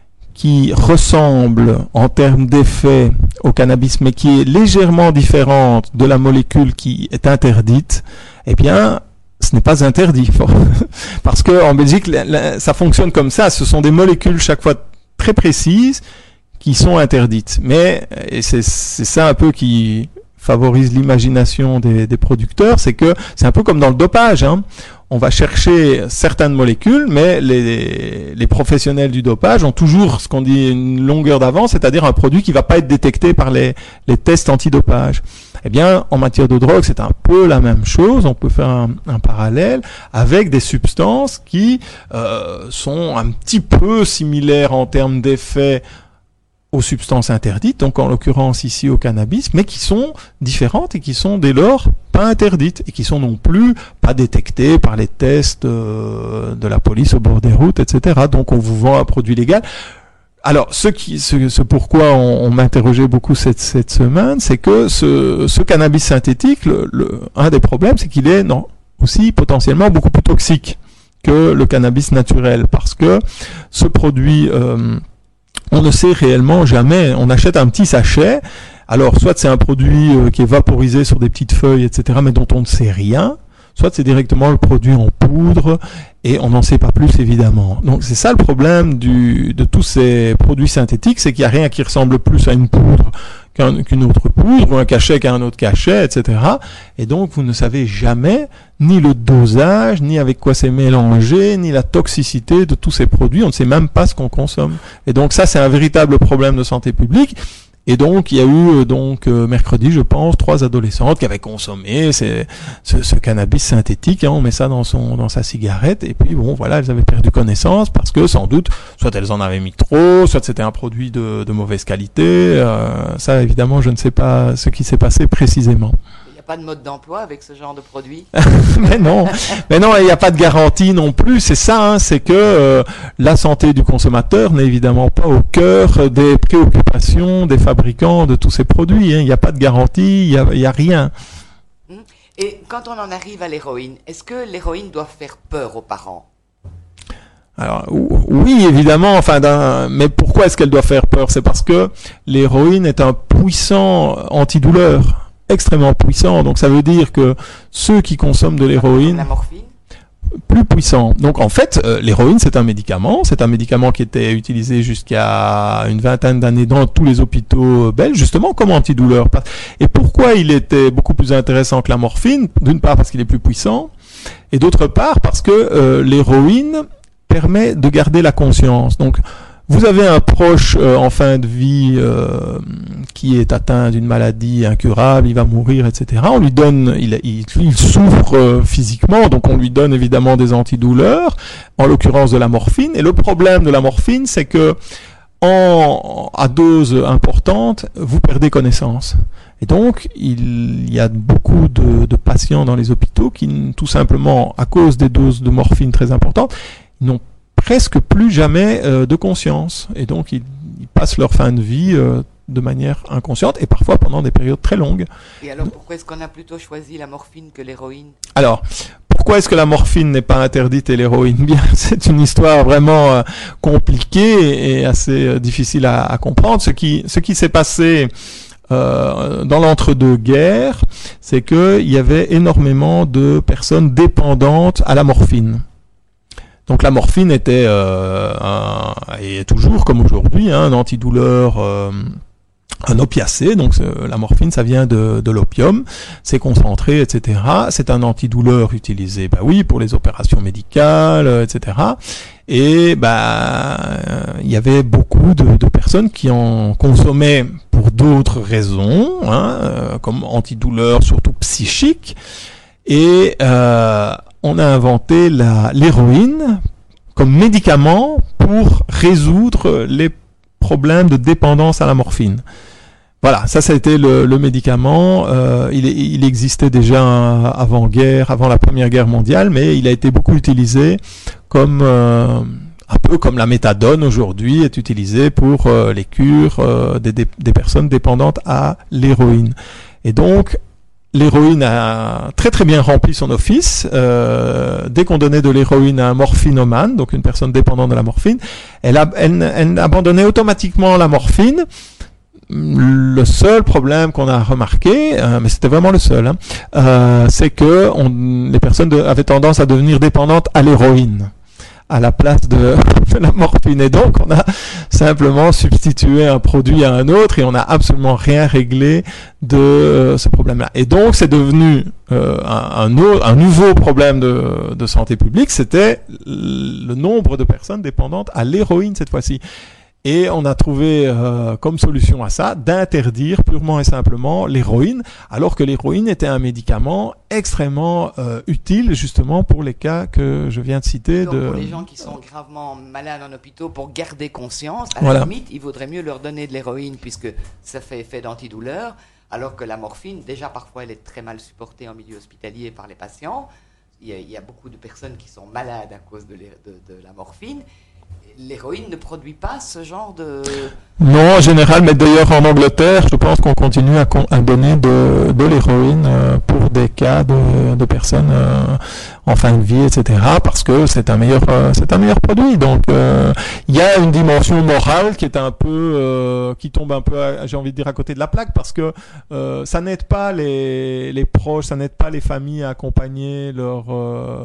qui ressemble en termes d'effet au cannabis, mais qui est légèrement différente de la molécule qui est interdite, eh bien, ce n'est pas interdit. Parce que en Belgique, la, la, ça fonctionne comme ça. Ce sont des molécules chaque fois très précises qui sont interdites. Mais, et c'est, c'est ça un peu qui favorise l'imagination des, des producteurs, c'est que c'est un peu comme dans le dopage, hein. On va chercher certaines molécules, mais les, les professionnels du dopage ont toujours ce qu'on dit une longueur d'avance, c'est-à-dire un produit qui va pas être détecté par les, les tests antidopage. Eh bien, en matière de drogue, c'est un peu la même chose. On peut faire un, un parallèle avec des substances qui euh, sont un petit peu similaires en termes d'effets aux substances interdites, donc en l'occurrence ici au cannabis, mais qui sont différentes et qui sont dès lors pas interdites et qui sont non plus pas détectées par les tests euh, de la police au bord des routes, et cetera. Donc on vous vend un produit légal. Alors, ce qui, ce, ce pourquoi on, on m'interrogeait beaucoup cette, cette semaine, c'est que ce, ce cannabis synthétique, le, le, un des problèmes, c'est qu'il est non, aussi potentiellement beaucoup plus toxique que le cannabis naturel, parce que ce produit euh, on ne sait réellement jamais. On achète un petit sachet. Alors, soit c'est un produit euh, qui est vaporisé sur des petites feuilles, et cetera, mais dont on ne sait rien. Soit c'est directement le produit en poudre et on n'en sait pas plus évidemment. Donc c'est ça le problème du, de tous ces produits synthétiques, c'est qu'il n'y a rien qui ressemble plus à une poudre qu'un, qu'une autre poudre, ou un cachet qu'à un autre cachet, et cetera. Et donc vous ne savez jamais ni le dosage, ni avec quoi c'est mélangé, ni la toxicité de tous ces produits. On ne sait même pas ce qu'on consomme. Et donc ça c'est un véritable problème de santé publique. Et donc, il y a eu, donc, euh, mercredi, je pense, trois adolescentes qui avaient consommé ces, ce, ce cannabis synthétique, hein, on met ça dans son, dans sa cigarette, et puis bon, voilà, elles avaient perdu connaissance parce que, sans doute, soit elles en avaient mis trop, soit c'était un produit de, de mauvaise qualité, euh, ça, évidemment, je ne sais pas ce qui s'est passé précisément. Pas de mode d'emploi avec ce genre de produit. Mais non, mais non, il n'y a pas de garantie non plus. C'est ça, hein, c'est que euh, la santé du consommateur n'est évidemment pas au cœur des préoccupations des fabricants de tous ces produits. Hein. Il n'y a pas de garantie, il n'y a, il y a rien. Et quand on en arrive à l'héroïne, est-ce que l'héroïne doit faire peur aux parents ? Alors oui, évidemment. Enfin, d'un... mais pourquoi est-ce qu'elle doit faire peur ? C'est parce que l'héroïne est un puissant antidouleur. Extrêmement puissant, donc ça veut dire que ceux qui consomment de l'héroïne, la morphine, plus puissant. Donc en fait, euh, l'héroïne c'est un médicament, c'est un médicament qui était utilisé jusqu'à une vingtaine d'années dans tous les hôpitaux belges, justement comme antidouleur. Et pourquoi il était beaucoup plus intéressant que la morphine ? D'une part parce qu'il est plus puissant, et d'autre part parce que euh, l'héroïne permet de garder la conscience. Donc vous avez un proche euh, en fin de vie euh, qui est atteint d'une maladie incurable, il va mourir, et cetera. On lui donne, il, il, il souffre euh, physiquement, donc on lui donne évidemment des antidouleurs, en l'occurrence de la morphine. Et le problème de la morphine, c'est que en, à dose importante, vous perdez connaissance. Et donc, il y a beaucoup de, de patients dans les hôpitaux qui, tout simplement, à cause des doses de morphine très importantes, n'ont presque plus jamais euh, de conscience. Et donc, ils, ils passent leur fin de vie euh, de manière inconsciente et parfois pendant des périodes très longues. Et alors, pourquoi est-ce qu'on a plutôt choisi la morphine que l'héroïne ? Alors, pourquoi est-ce que la morphine n'est pas interdite et l'héroïne bien ? C'est une histoire vraiment euh, compliquée et assez euh, difficile à, à comprendre. Ce qui, ce qui s'est passé euh, dans l'entre-deux-guerres, c'est qu'il y avait énormément de personnes dépendantes à la morphine. Donc la morphine était, euh, un, et est toujours comme aujourd'hui, hein, un antidouleur, euh, un opiacé. Donc la morphine, ça vient de, de l'opium, c'est concentré, et cetera. C'est un antidouleur utilisé, bah oui, pour les opérations médicales, et cetera. Et bah il y avait beaucoup de, de personnes qui en consommaient pour d'autres raisons, hein, euh, comme antidouleur, surtout psychique. Et euh, on a inventé la, l'héroïne comme médicament pour résoudre les problèmes de dépendance à la morphine. Voilà, ça, ça a été le, le médicament. Euh, il, il existait déjà avant-guerre, avant la Première Guerre mondiale, mais il a été beaucoup utilisé comme euh, un peu comme la méthadone aujourd'hui est utilisée pour euh, les cures euh, des, des, des personnes dépendantes à l'héroïne. Et donc, l'héroïne a très très bien rempli son office. Euh, dès qu'on donnait de l'héroïne à un morphinomane, donc une personne dépendante de la morphine, elle, a, elle, elle abandonnait automatiquement la morphine. Le seul problème qu'on a remarqué, euh, mais c'était vraiment le seul, hein, euh, c'est que on, les personnes de, avaient tendance à devenir dépendantes à l'héroïne à la place de, de la morphine. Et donc, on a simplement substitué un produit à un autre et on n'a absolument rien réglé de euh, ce problème-là. Et donc, c'est devenu euh, un, un, autre, un nouveau problème de, de santé publique, c'était le nombre de personnes dépendantes à l'héroïne cette fois-ci. Et on a trouvé euh, comme solution à ça d'interdire purement et simplement l'héroïne, alors que l'héroïne était un médicament extrêmement euh, utile justement pour les cas que je viens de citer. Donc de... pour les gens qui sont gravement malades en hôpital, pour garder conscience, à voilà. la limite, il vaudrait mieux leur donner de l'héroïne puisque ça fait effet d'antidouleur, alors que la morphine, déjà parfois elle est très mal supportée en milieu hospitalier par les patients. Il y a, il y a beaucoup de personnes qui sont malades à cause de, de, de la morphine. L'héroïne ne produit pas ce genre de... Non, en général, mais d'ailleurs en Angleterre, je pense qu'on continue à, con- à donner de, de l'héroïne euh, pour des cas de, de personnes euh, en fin de vie, et cetera, parce que c'est un meilleur, euh, c'est un meilleur produit. Donc, il euh, y a une dimension morale qui est un peu, euh, qui tombe un peu, à, j'ai envie de dire, à côté de la plaque, parce que euh, ça n'aide pas les, les proches, ça n'aide pas les familles à accompagner leur, euh,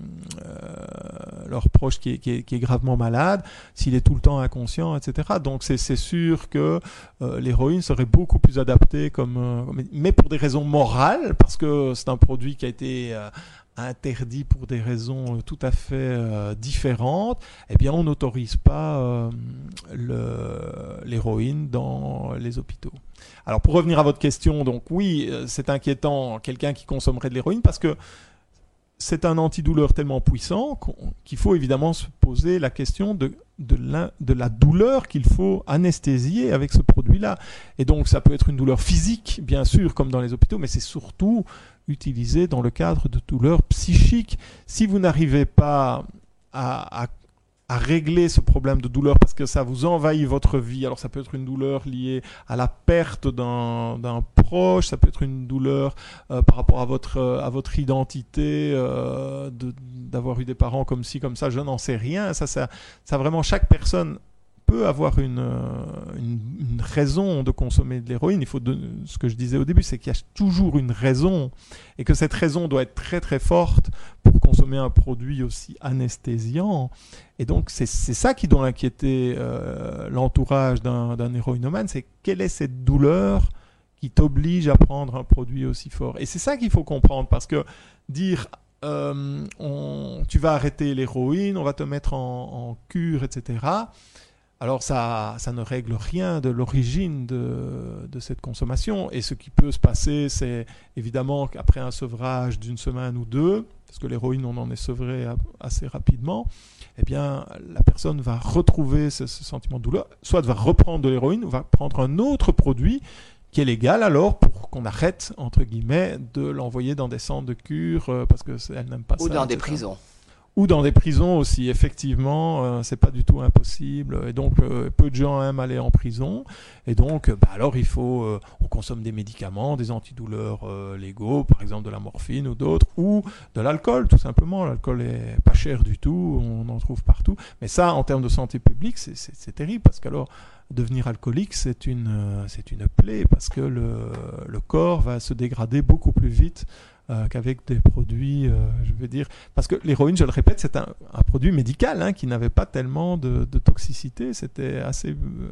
euh, leur proche qui est, qui est, qui est gravement malade, s'il est tout le temps inconscient, et cetera. Donc, c'est, c'est sûr que euh, l'héroïne serait beaucoup plus adaptée, comme, euh, mais pour des raisons morales, parce que c'est un produit qui a été euh, interdit pour des raisons tout à fait euh, différentes, eh bien on n'autorise pas euh, le, l'héroïne dans les hôpitaux. Alors pour revenir à votre question, donc oui, c'est inquiétant quelqu'un qui consommerait de l'héroïne parce que c'est un antidouleur tellement puissant qu'il faut évidemment se poser la question de, de, la, de la douleur qu'il faut anesthésier avec ce produit-là. Et donc ça peut être une douleur physique, bien sûr, comme dans les hôpitaux, mais c'est surtout utilisé dans le cadre de douleurs psychiques. Si vous n'arrivez pas à, à, à régler ce problème de douleur parce que ça vous envahit votre vie, alors ça peut être une douleur liée à la perte d'un, d'un proche, ça peut être une douleur euh, par rapport à votre, euh, à votre identité, euh, de, d'avoir eu des parents comme ci, comme ça, je n'en sais rien. Ça, ça, ça vraiment, chaque personne peut avoir une, une, une raison de consommer de l'héroïne. Il faut de, ce que je disais au début, c'est qu'il y a toujours une raison et que cette raison doit être très très forte pour consommer un produit aussi anesthésiant. Et donc c'est, c'est ça qui doit inquiéter euh, l'entourage d'un, d'un héroïnomane, c'est quelle est cette douleur qui t'oblige à prendre un produit aussi fort. Et c'est ça qu'il faut comprendre, parce que dire euh, on, tu vas arrêter l'héroïne, on va te mettre en, en cure, et cetera, alors ça, ça ne règle rien de l'origine de, de cette consommation. Et ce qui peut se passer, c'est évidemment qu'après un sevrage d'une semaine ou deux, parce que l'héroïne, on en est sevré assez rapidement, eh bien, la personne va retrouver ce, ce sentiment de douleur, soit va reprendre de l'héroïne, ou va prendre un autre produit qui est légal alors pour qu'on arrête, entre guillemets, de l'envoyer dans des centres de cure, euh, parce qu'elle n'aime pas ou ça. Ou dans et cetera. des prisons. ou dans des prisons aussi. Effectivement, euh, c'est pas du tout impossible. Et donc, euh, peu de gens aiment aller en prison. Et donc, euh, bah, alors il faut, euh, on consomme des médicaments, des antidouleurs euh, légaux, par exemple de la morphine ou d'autres, ou de l'alcool, tout simplement. L'alcool est pas cher du tout, on en trouve partout. Mais ça, en termes de santé publique, c'est, c'est, c'est terrible parce qu'alors, devenir alcoolique, c'est une, euh, c'est une plaie parce que le, le corps va se dégrader beaucoup plus vite Euh, qu'avec des produits, euh, je veux dire, parce que l'héroïne, je le répète, c'est un, un produit médical hein, qui n'avait pas tellement de, de toxicité, c'était assez... Euh...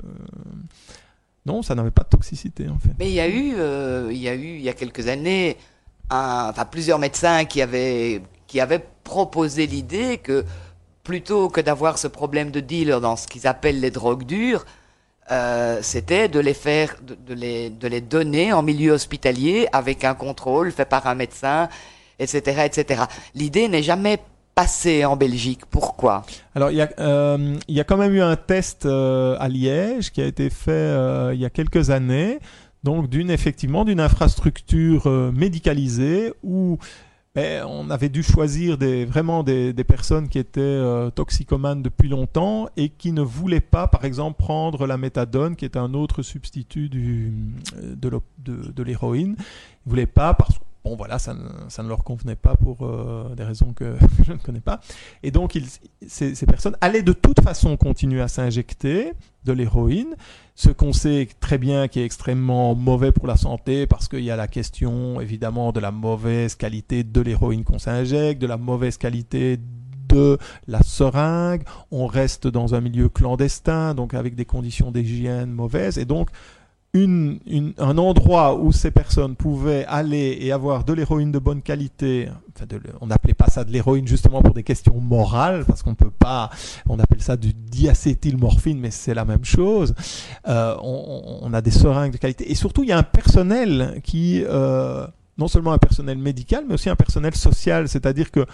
Non, ça n'avait pas de toxicité en fait. Mais il y a eu, euh, il y a eu, il y a quelques années, un, enfin plusieurs médecins qui avaient, qui avaient proposé l'idée que plutôt que d'avoir ce problème de dealer dans ce qu'ils appellent les drogues dures, Euh, c'était de les faire, de, de, les, de les donner en milieu hospitalier avec un contrôle fait par un médecin, et cetera, et cetera. L'idée n'est jamais passée en Belgique. Pourquoi ? Alors, il y a, euh, il y a quand même eu un test euh, à Liège qui a été fait euh, il y a quelques années, donc d'une effectivement d'une infrastructure euh, médicalisée où ben, on avait dû choisir des, vraiment des, des personnes qui étaient euh, toxicomanes depuis longtemps et qui ne voulaient pas, par exemple, prendre la méthadone, qui est un autre substitut du, de, de, de l'héroïne. Ils ne voulaient pas parce que bon, voilà, ça ne, ça ne leur convenait pas pour euh, des raisons que je ne connais pas. Et donc, ils, ces, ces personnes allaient de toute façon continuer à s'injecter de l'héroïne, ce qu'on sait très bien qui est extrêmement mauvais pour la santé, parce qu'il y a la question, évidemment, de la mauvaise qualité de l'héroïne qu'on s'injecte, de la mauvaise qualité de la seringue. On reste dans un milieu clandestin, donc avec des conditions d'hygiène mauvaises. Et donc, Une, une, un endroit où ces personnes pouvaient aller et avoir de l'héroïne de bonne qualité, enfin de, on n'appelait pas ça de l'héroïne justement pour des questions morales, parce qu'on peut pas, on appelle ça du diacétylmorphine, mais c'est la même chose. Euh, on, on a des seringues de qualité, et surtout il y a un personnel qui, euh, non seulement un personnel médical, mais aussi un personnel social, c'est-à-dire que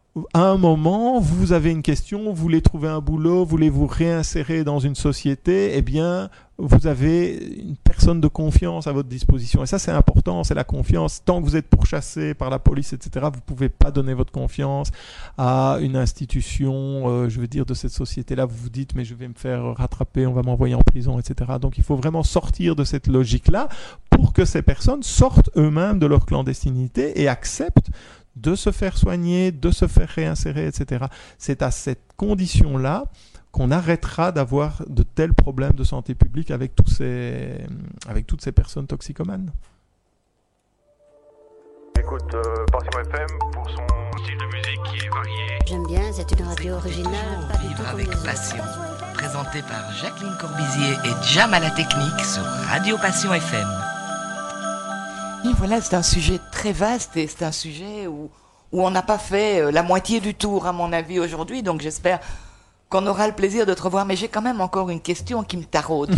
à un moment, vous avez une question, vous voulez trouver un boulot, voulez vous réinsérer dans une société, eh bien, vous avez une personne de confiance à votre disposition. Et ça, c'est important, c'est la confiance. Tant que vous êtes pourchassé par la police, et cetera, vous ne pouvez pas donner votre confiance à une institution, euh, je veux dire, de cette société-là. Vous vous dites, mais je vais me faire rattraper, on va m'envoyer en prison, et cetera. Donc, il faut vraiment sortir de cette logique-là pour que ces personnes sortent eux-mêmes de leur clandestinité et acceptent de se faire soigner, de se faire réinsérer, et cetera. C'est à cette condition-là qu'on arrêtera d'avoir de tels problèmes de santé publique avec, tous ces, avec toutes ces personnes toxicomanes. Écoute euh, Passion F M pour son style de musique qui est varié. J'aime bien, c'est une radio originale, pas du tout Vivre comme avec les autres. passion, présenté par Jacqueline Corbizier et Jam à la technique sur Radio Passion F M. Et voilà, c'est un sujet très vaste et c'est un sujet où, où on n'a pas fait la moitié du tour, à mon avis, aujourd'hui. Donc j'espère qu'on aura le plaisir de te revoir. Mais j'ai quand même encore une question qui me taraude.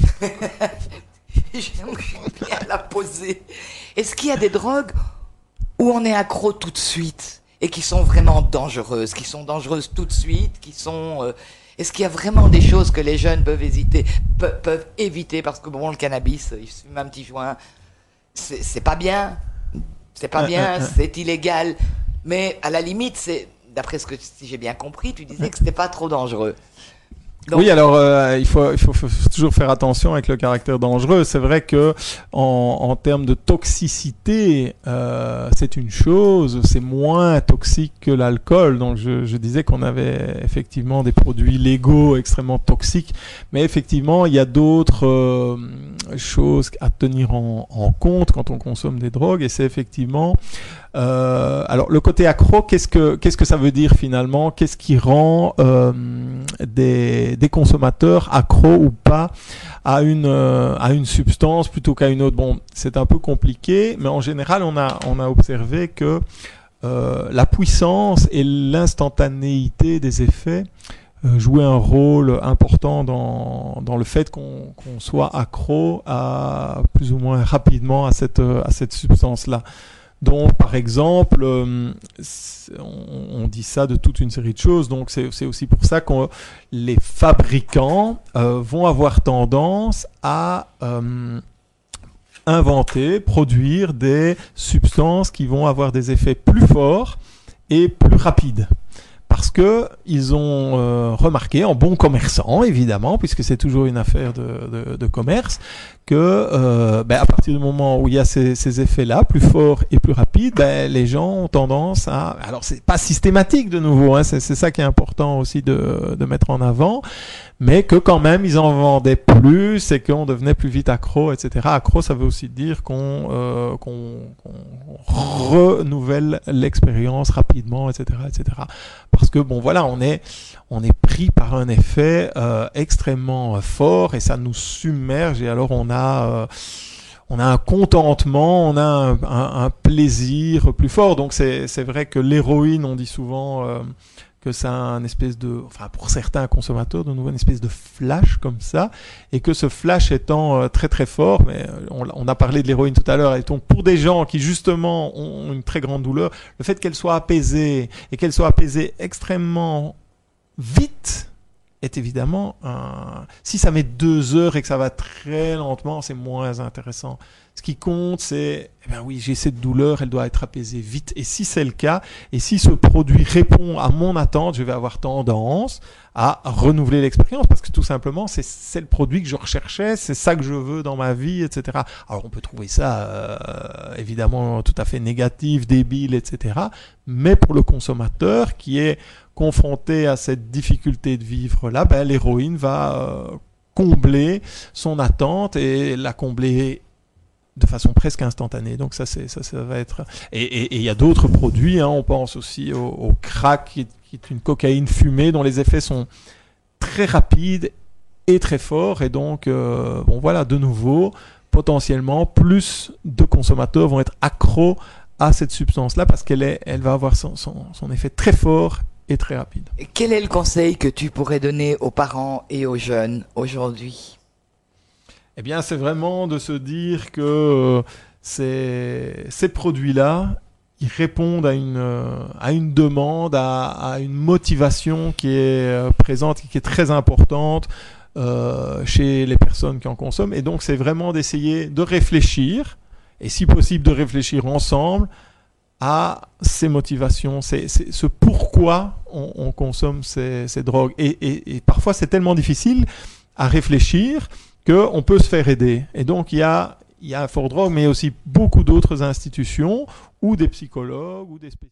J'aimerais bien la poser. Est-ce qu'il y a des drogues où on est accro tout de suite et qui sont vraiment dangereuses, qui sont dangereuses tout de suite, qui sont... Euh, est-ce qu'il y a vraiment des choses que les jeunes peuvent hésiter, pe- peuvent éviter? Parce que bon, le cannabis, ils fument un petit joint... C'est, c'est pas bien, c'est pas bien, c'est illégal, mais à la limite, c'est, d'après ce que si j'ai bien compris, tu disais que c'était pas trop dangereux. Donc... Oui, alors euh, il, faut, il faut, faut toujours faire attention avec le caractère dangereux. C'est vrai que en, en termes de toxicité, euh, c'est une chose, c'est moins toxique que l'alcool. Donc je, je disais qu'on avait effectivement des produits légaux extrêmement toxiques, mais effectivement il y a d'autres euh, choses à tenir en, en compte quand on consomme des drogues, et c'est effectivement Euh, alors le côté accro, qu'est-ce que qu'est-ce que ça veut dire finalement? Qu'est-ce qui rend euh, des des consommateurs accros ou pas à une euh, à une substance plutôt qu'à une autre? Bon, c'est un peu compliqué, mais en général, on a on a observé que euh, la puissance et l'instantanéité des effets euh, jouaient un rôle important dans dans le fait qu'on qu'on soit accro à plus ou moins rapidement à cette à cette substance-là. Donc, par exemple, euh, on, on dit ça de toute une série de choses. Donc, c'est, c'est aussi pour ça que les fabricants euh, vont avoir tendance à euh, inventer, produire des substances qui vont avoir des effets plus forts et plus rapides. parce que ils ont euh, remarqué, en bons commerçants évidemment, puisque c'est toujours une affaire de, de, de commerce, que euh, ben, à partir du moment où il y a ces, ces effets-là, plus forts et plus rapides, ben, les gens ont tendance à... Alors c'est pas systématique de nouveau, hein, c'est, c'est ça qui est important aussi de, de mettre en avant, mais que quand même ils en vendaient plus et qu'on devenait plus vite accro, et cetera. Accro, ça veut aussi dire qu'on, euh, qu'on, qu'on renouvelle l'expérience rapidement, et cetera, et cetera. Parce que bon, voilà, on est on est pris par un effet euh, extrêmement euh, fort et ça nous submerge et alors on a euh, on a un contentement, on a un, un, un plaisir plus fort. Donc c'est c'est vrai que l'héroïne, on dit souvent euh, que ça a un espèce de, enfin pour certains consommateurs de nouveau, une espèce de flash comme ça, et que ce flash étant euh, très très fort, mais on, on a parlé de l'héroïne tout à l'heure, et donc pour des gens qui justement ont une très grande douleur, le fait qu'elle soit apaisée, et qu'elle soit apaisée extrêmement vite, est évidemment un... Si ça met deux heures et que ça va très lentement, c'est moins intéressant. Ce qui compte, c'est, eh ben oui, j'ai cette douleur, elle doit être apaisée vite. Et si c'est le cas, et si ce produit répond à mon attente, je vais avoir tendance à renouveler l'expérience, parce que tout simplement, c'est, c'est le produit que je recherchais, c'est ça que je veux dans ma vie, et cetera. Alors on peut trouver ça, euh, évidemment, tout à fait négatif, débile, et cetera. Mais pour le consommateur qui est confronté à cette difficulté de vivre là, ben, l'héroïne va euh, combler son attente et la combler de façon presque instantanée. Donc ça, c'est, ça, ça va être... Et il y a d'autres produits, hein, on pense aussi au, au crack, qui, qui est une cocaïne fumée dont les effets sont très rapides et très forts. Et donc, euh, bon voilà, de nouveau, potentiellement, plus de consommateurs vont être accros à cette substance-là parce qu'elle est, elle va avoir son, son, son effet très fort et très rapide. Et quel est le conseil que tu pourrais donner aux parents et aux jeunes aujourd'hui ? Eh bien, c'est vraiment de se dire que euh, ces, ces produits-là, ils répondent à une, euh, à une demande, à, à une motivation qui est euh, présente, qui est très importante euh, chez les personnes qui en consomment. Et donc, c'est vraiment d'essayer de réfléchir, et si possible de réfléchir ensemble, à ces motivations, c'est, c'est ce pourquoi on, on consomme ces, ces drogues. Et, et, et parfois, c'est tellement difficile à réfléchir qu'on peut se faire aider. Et donc, il y a, il y a un Fort Drogue, mais il y a aussi beaucoup d'autres institutions ou des psychologues ou des spécialistes.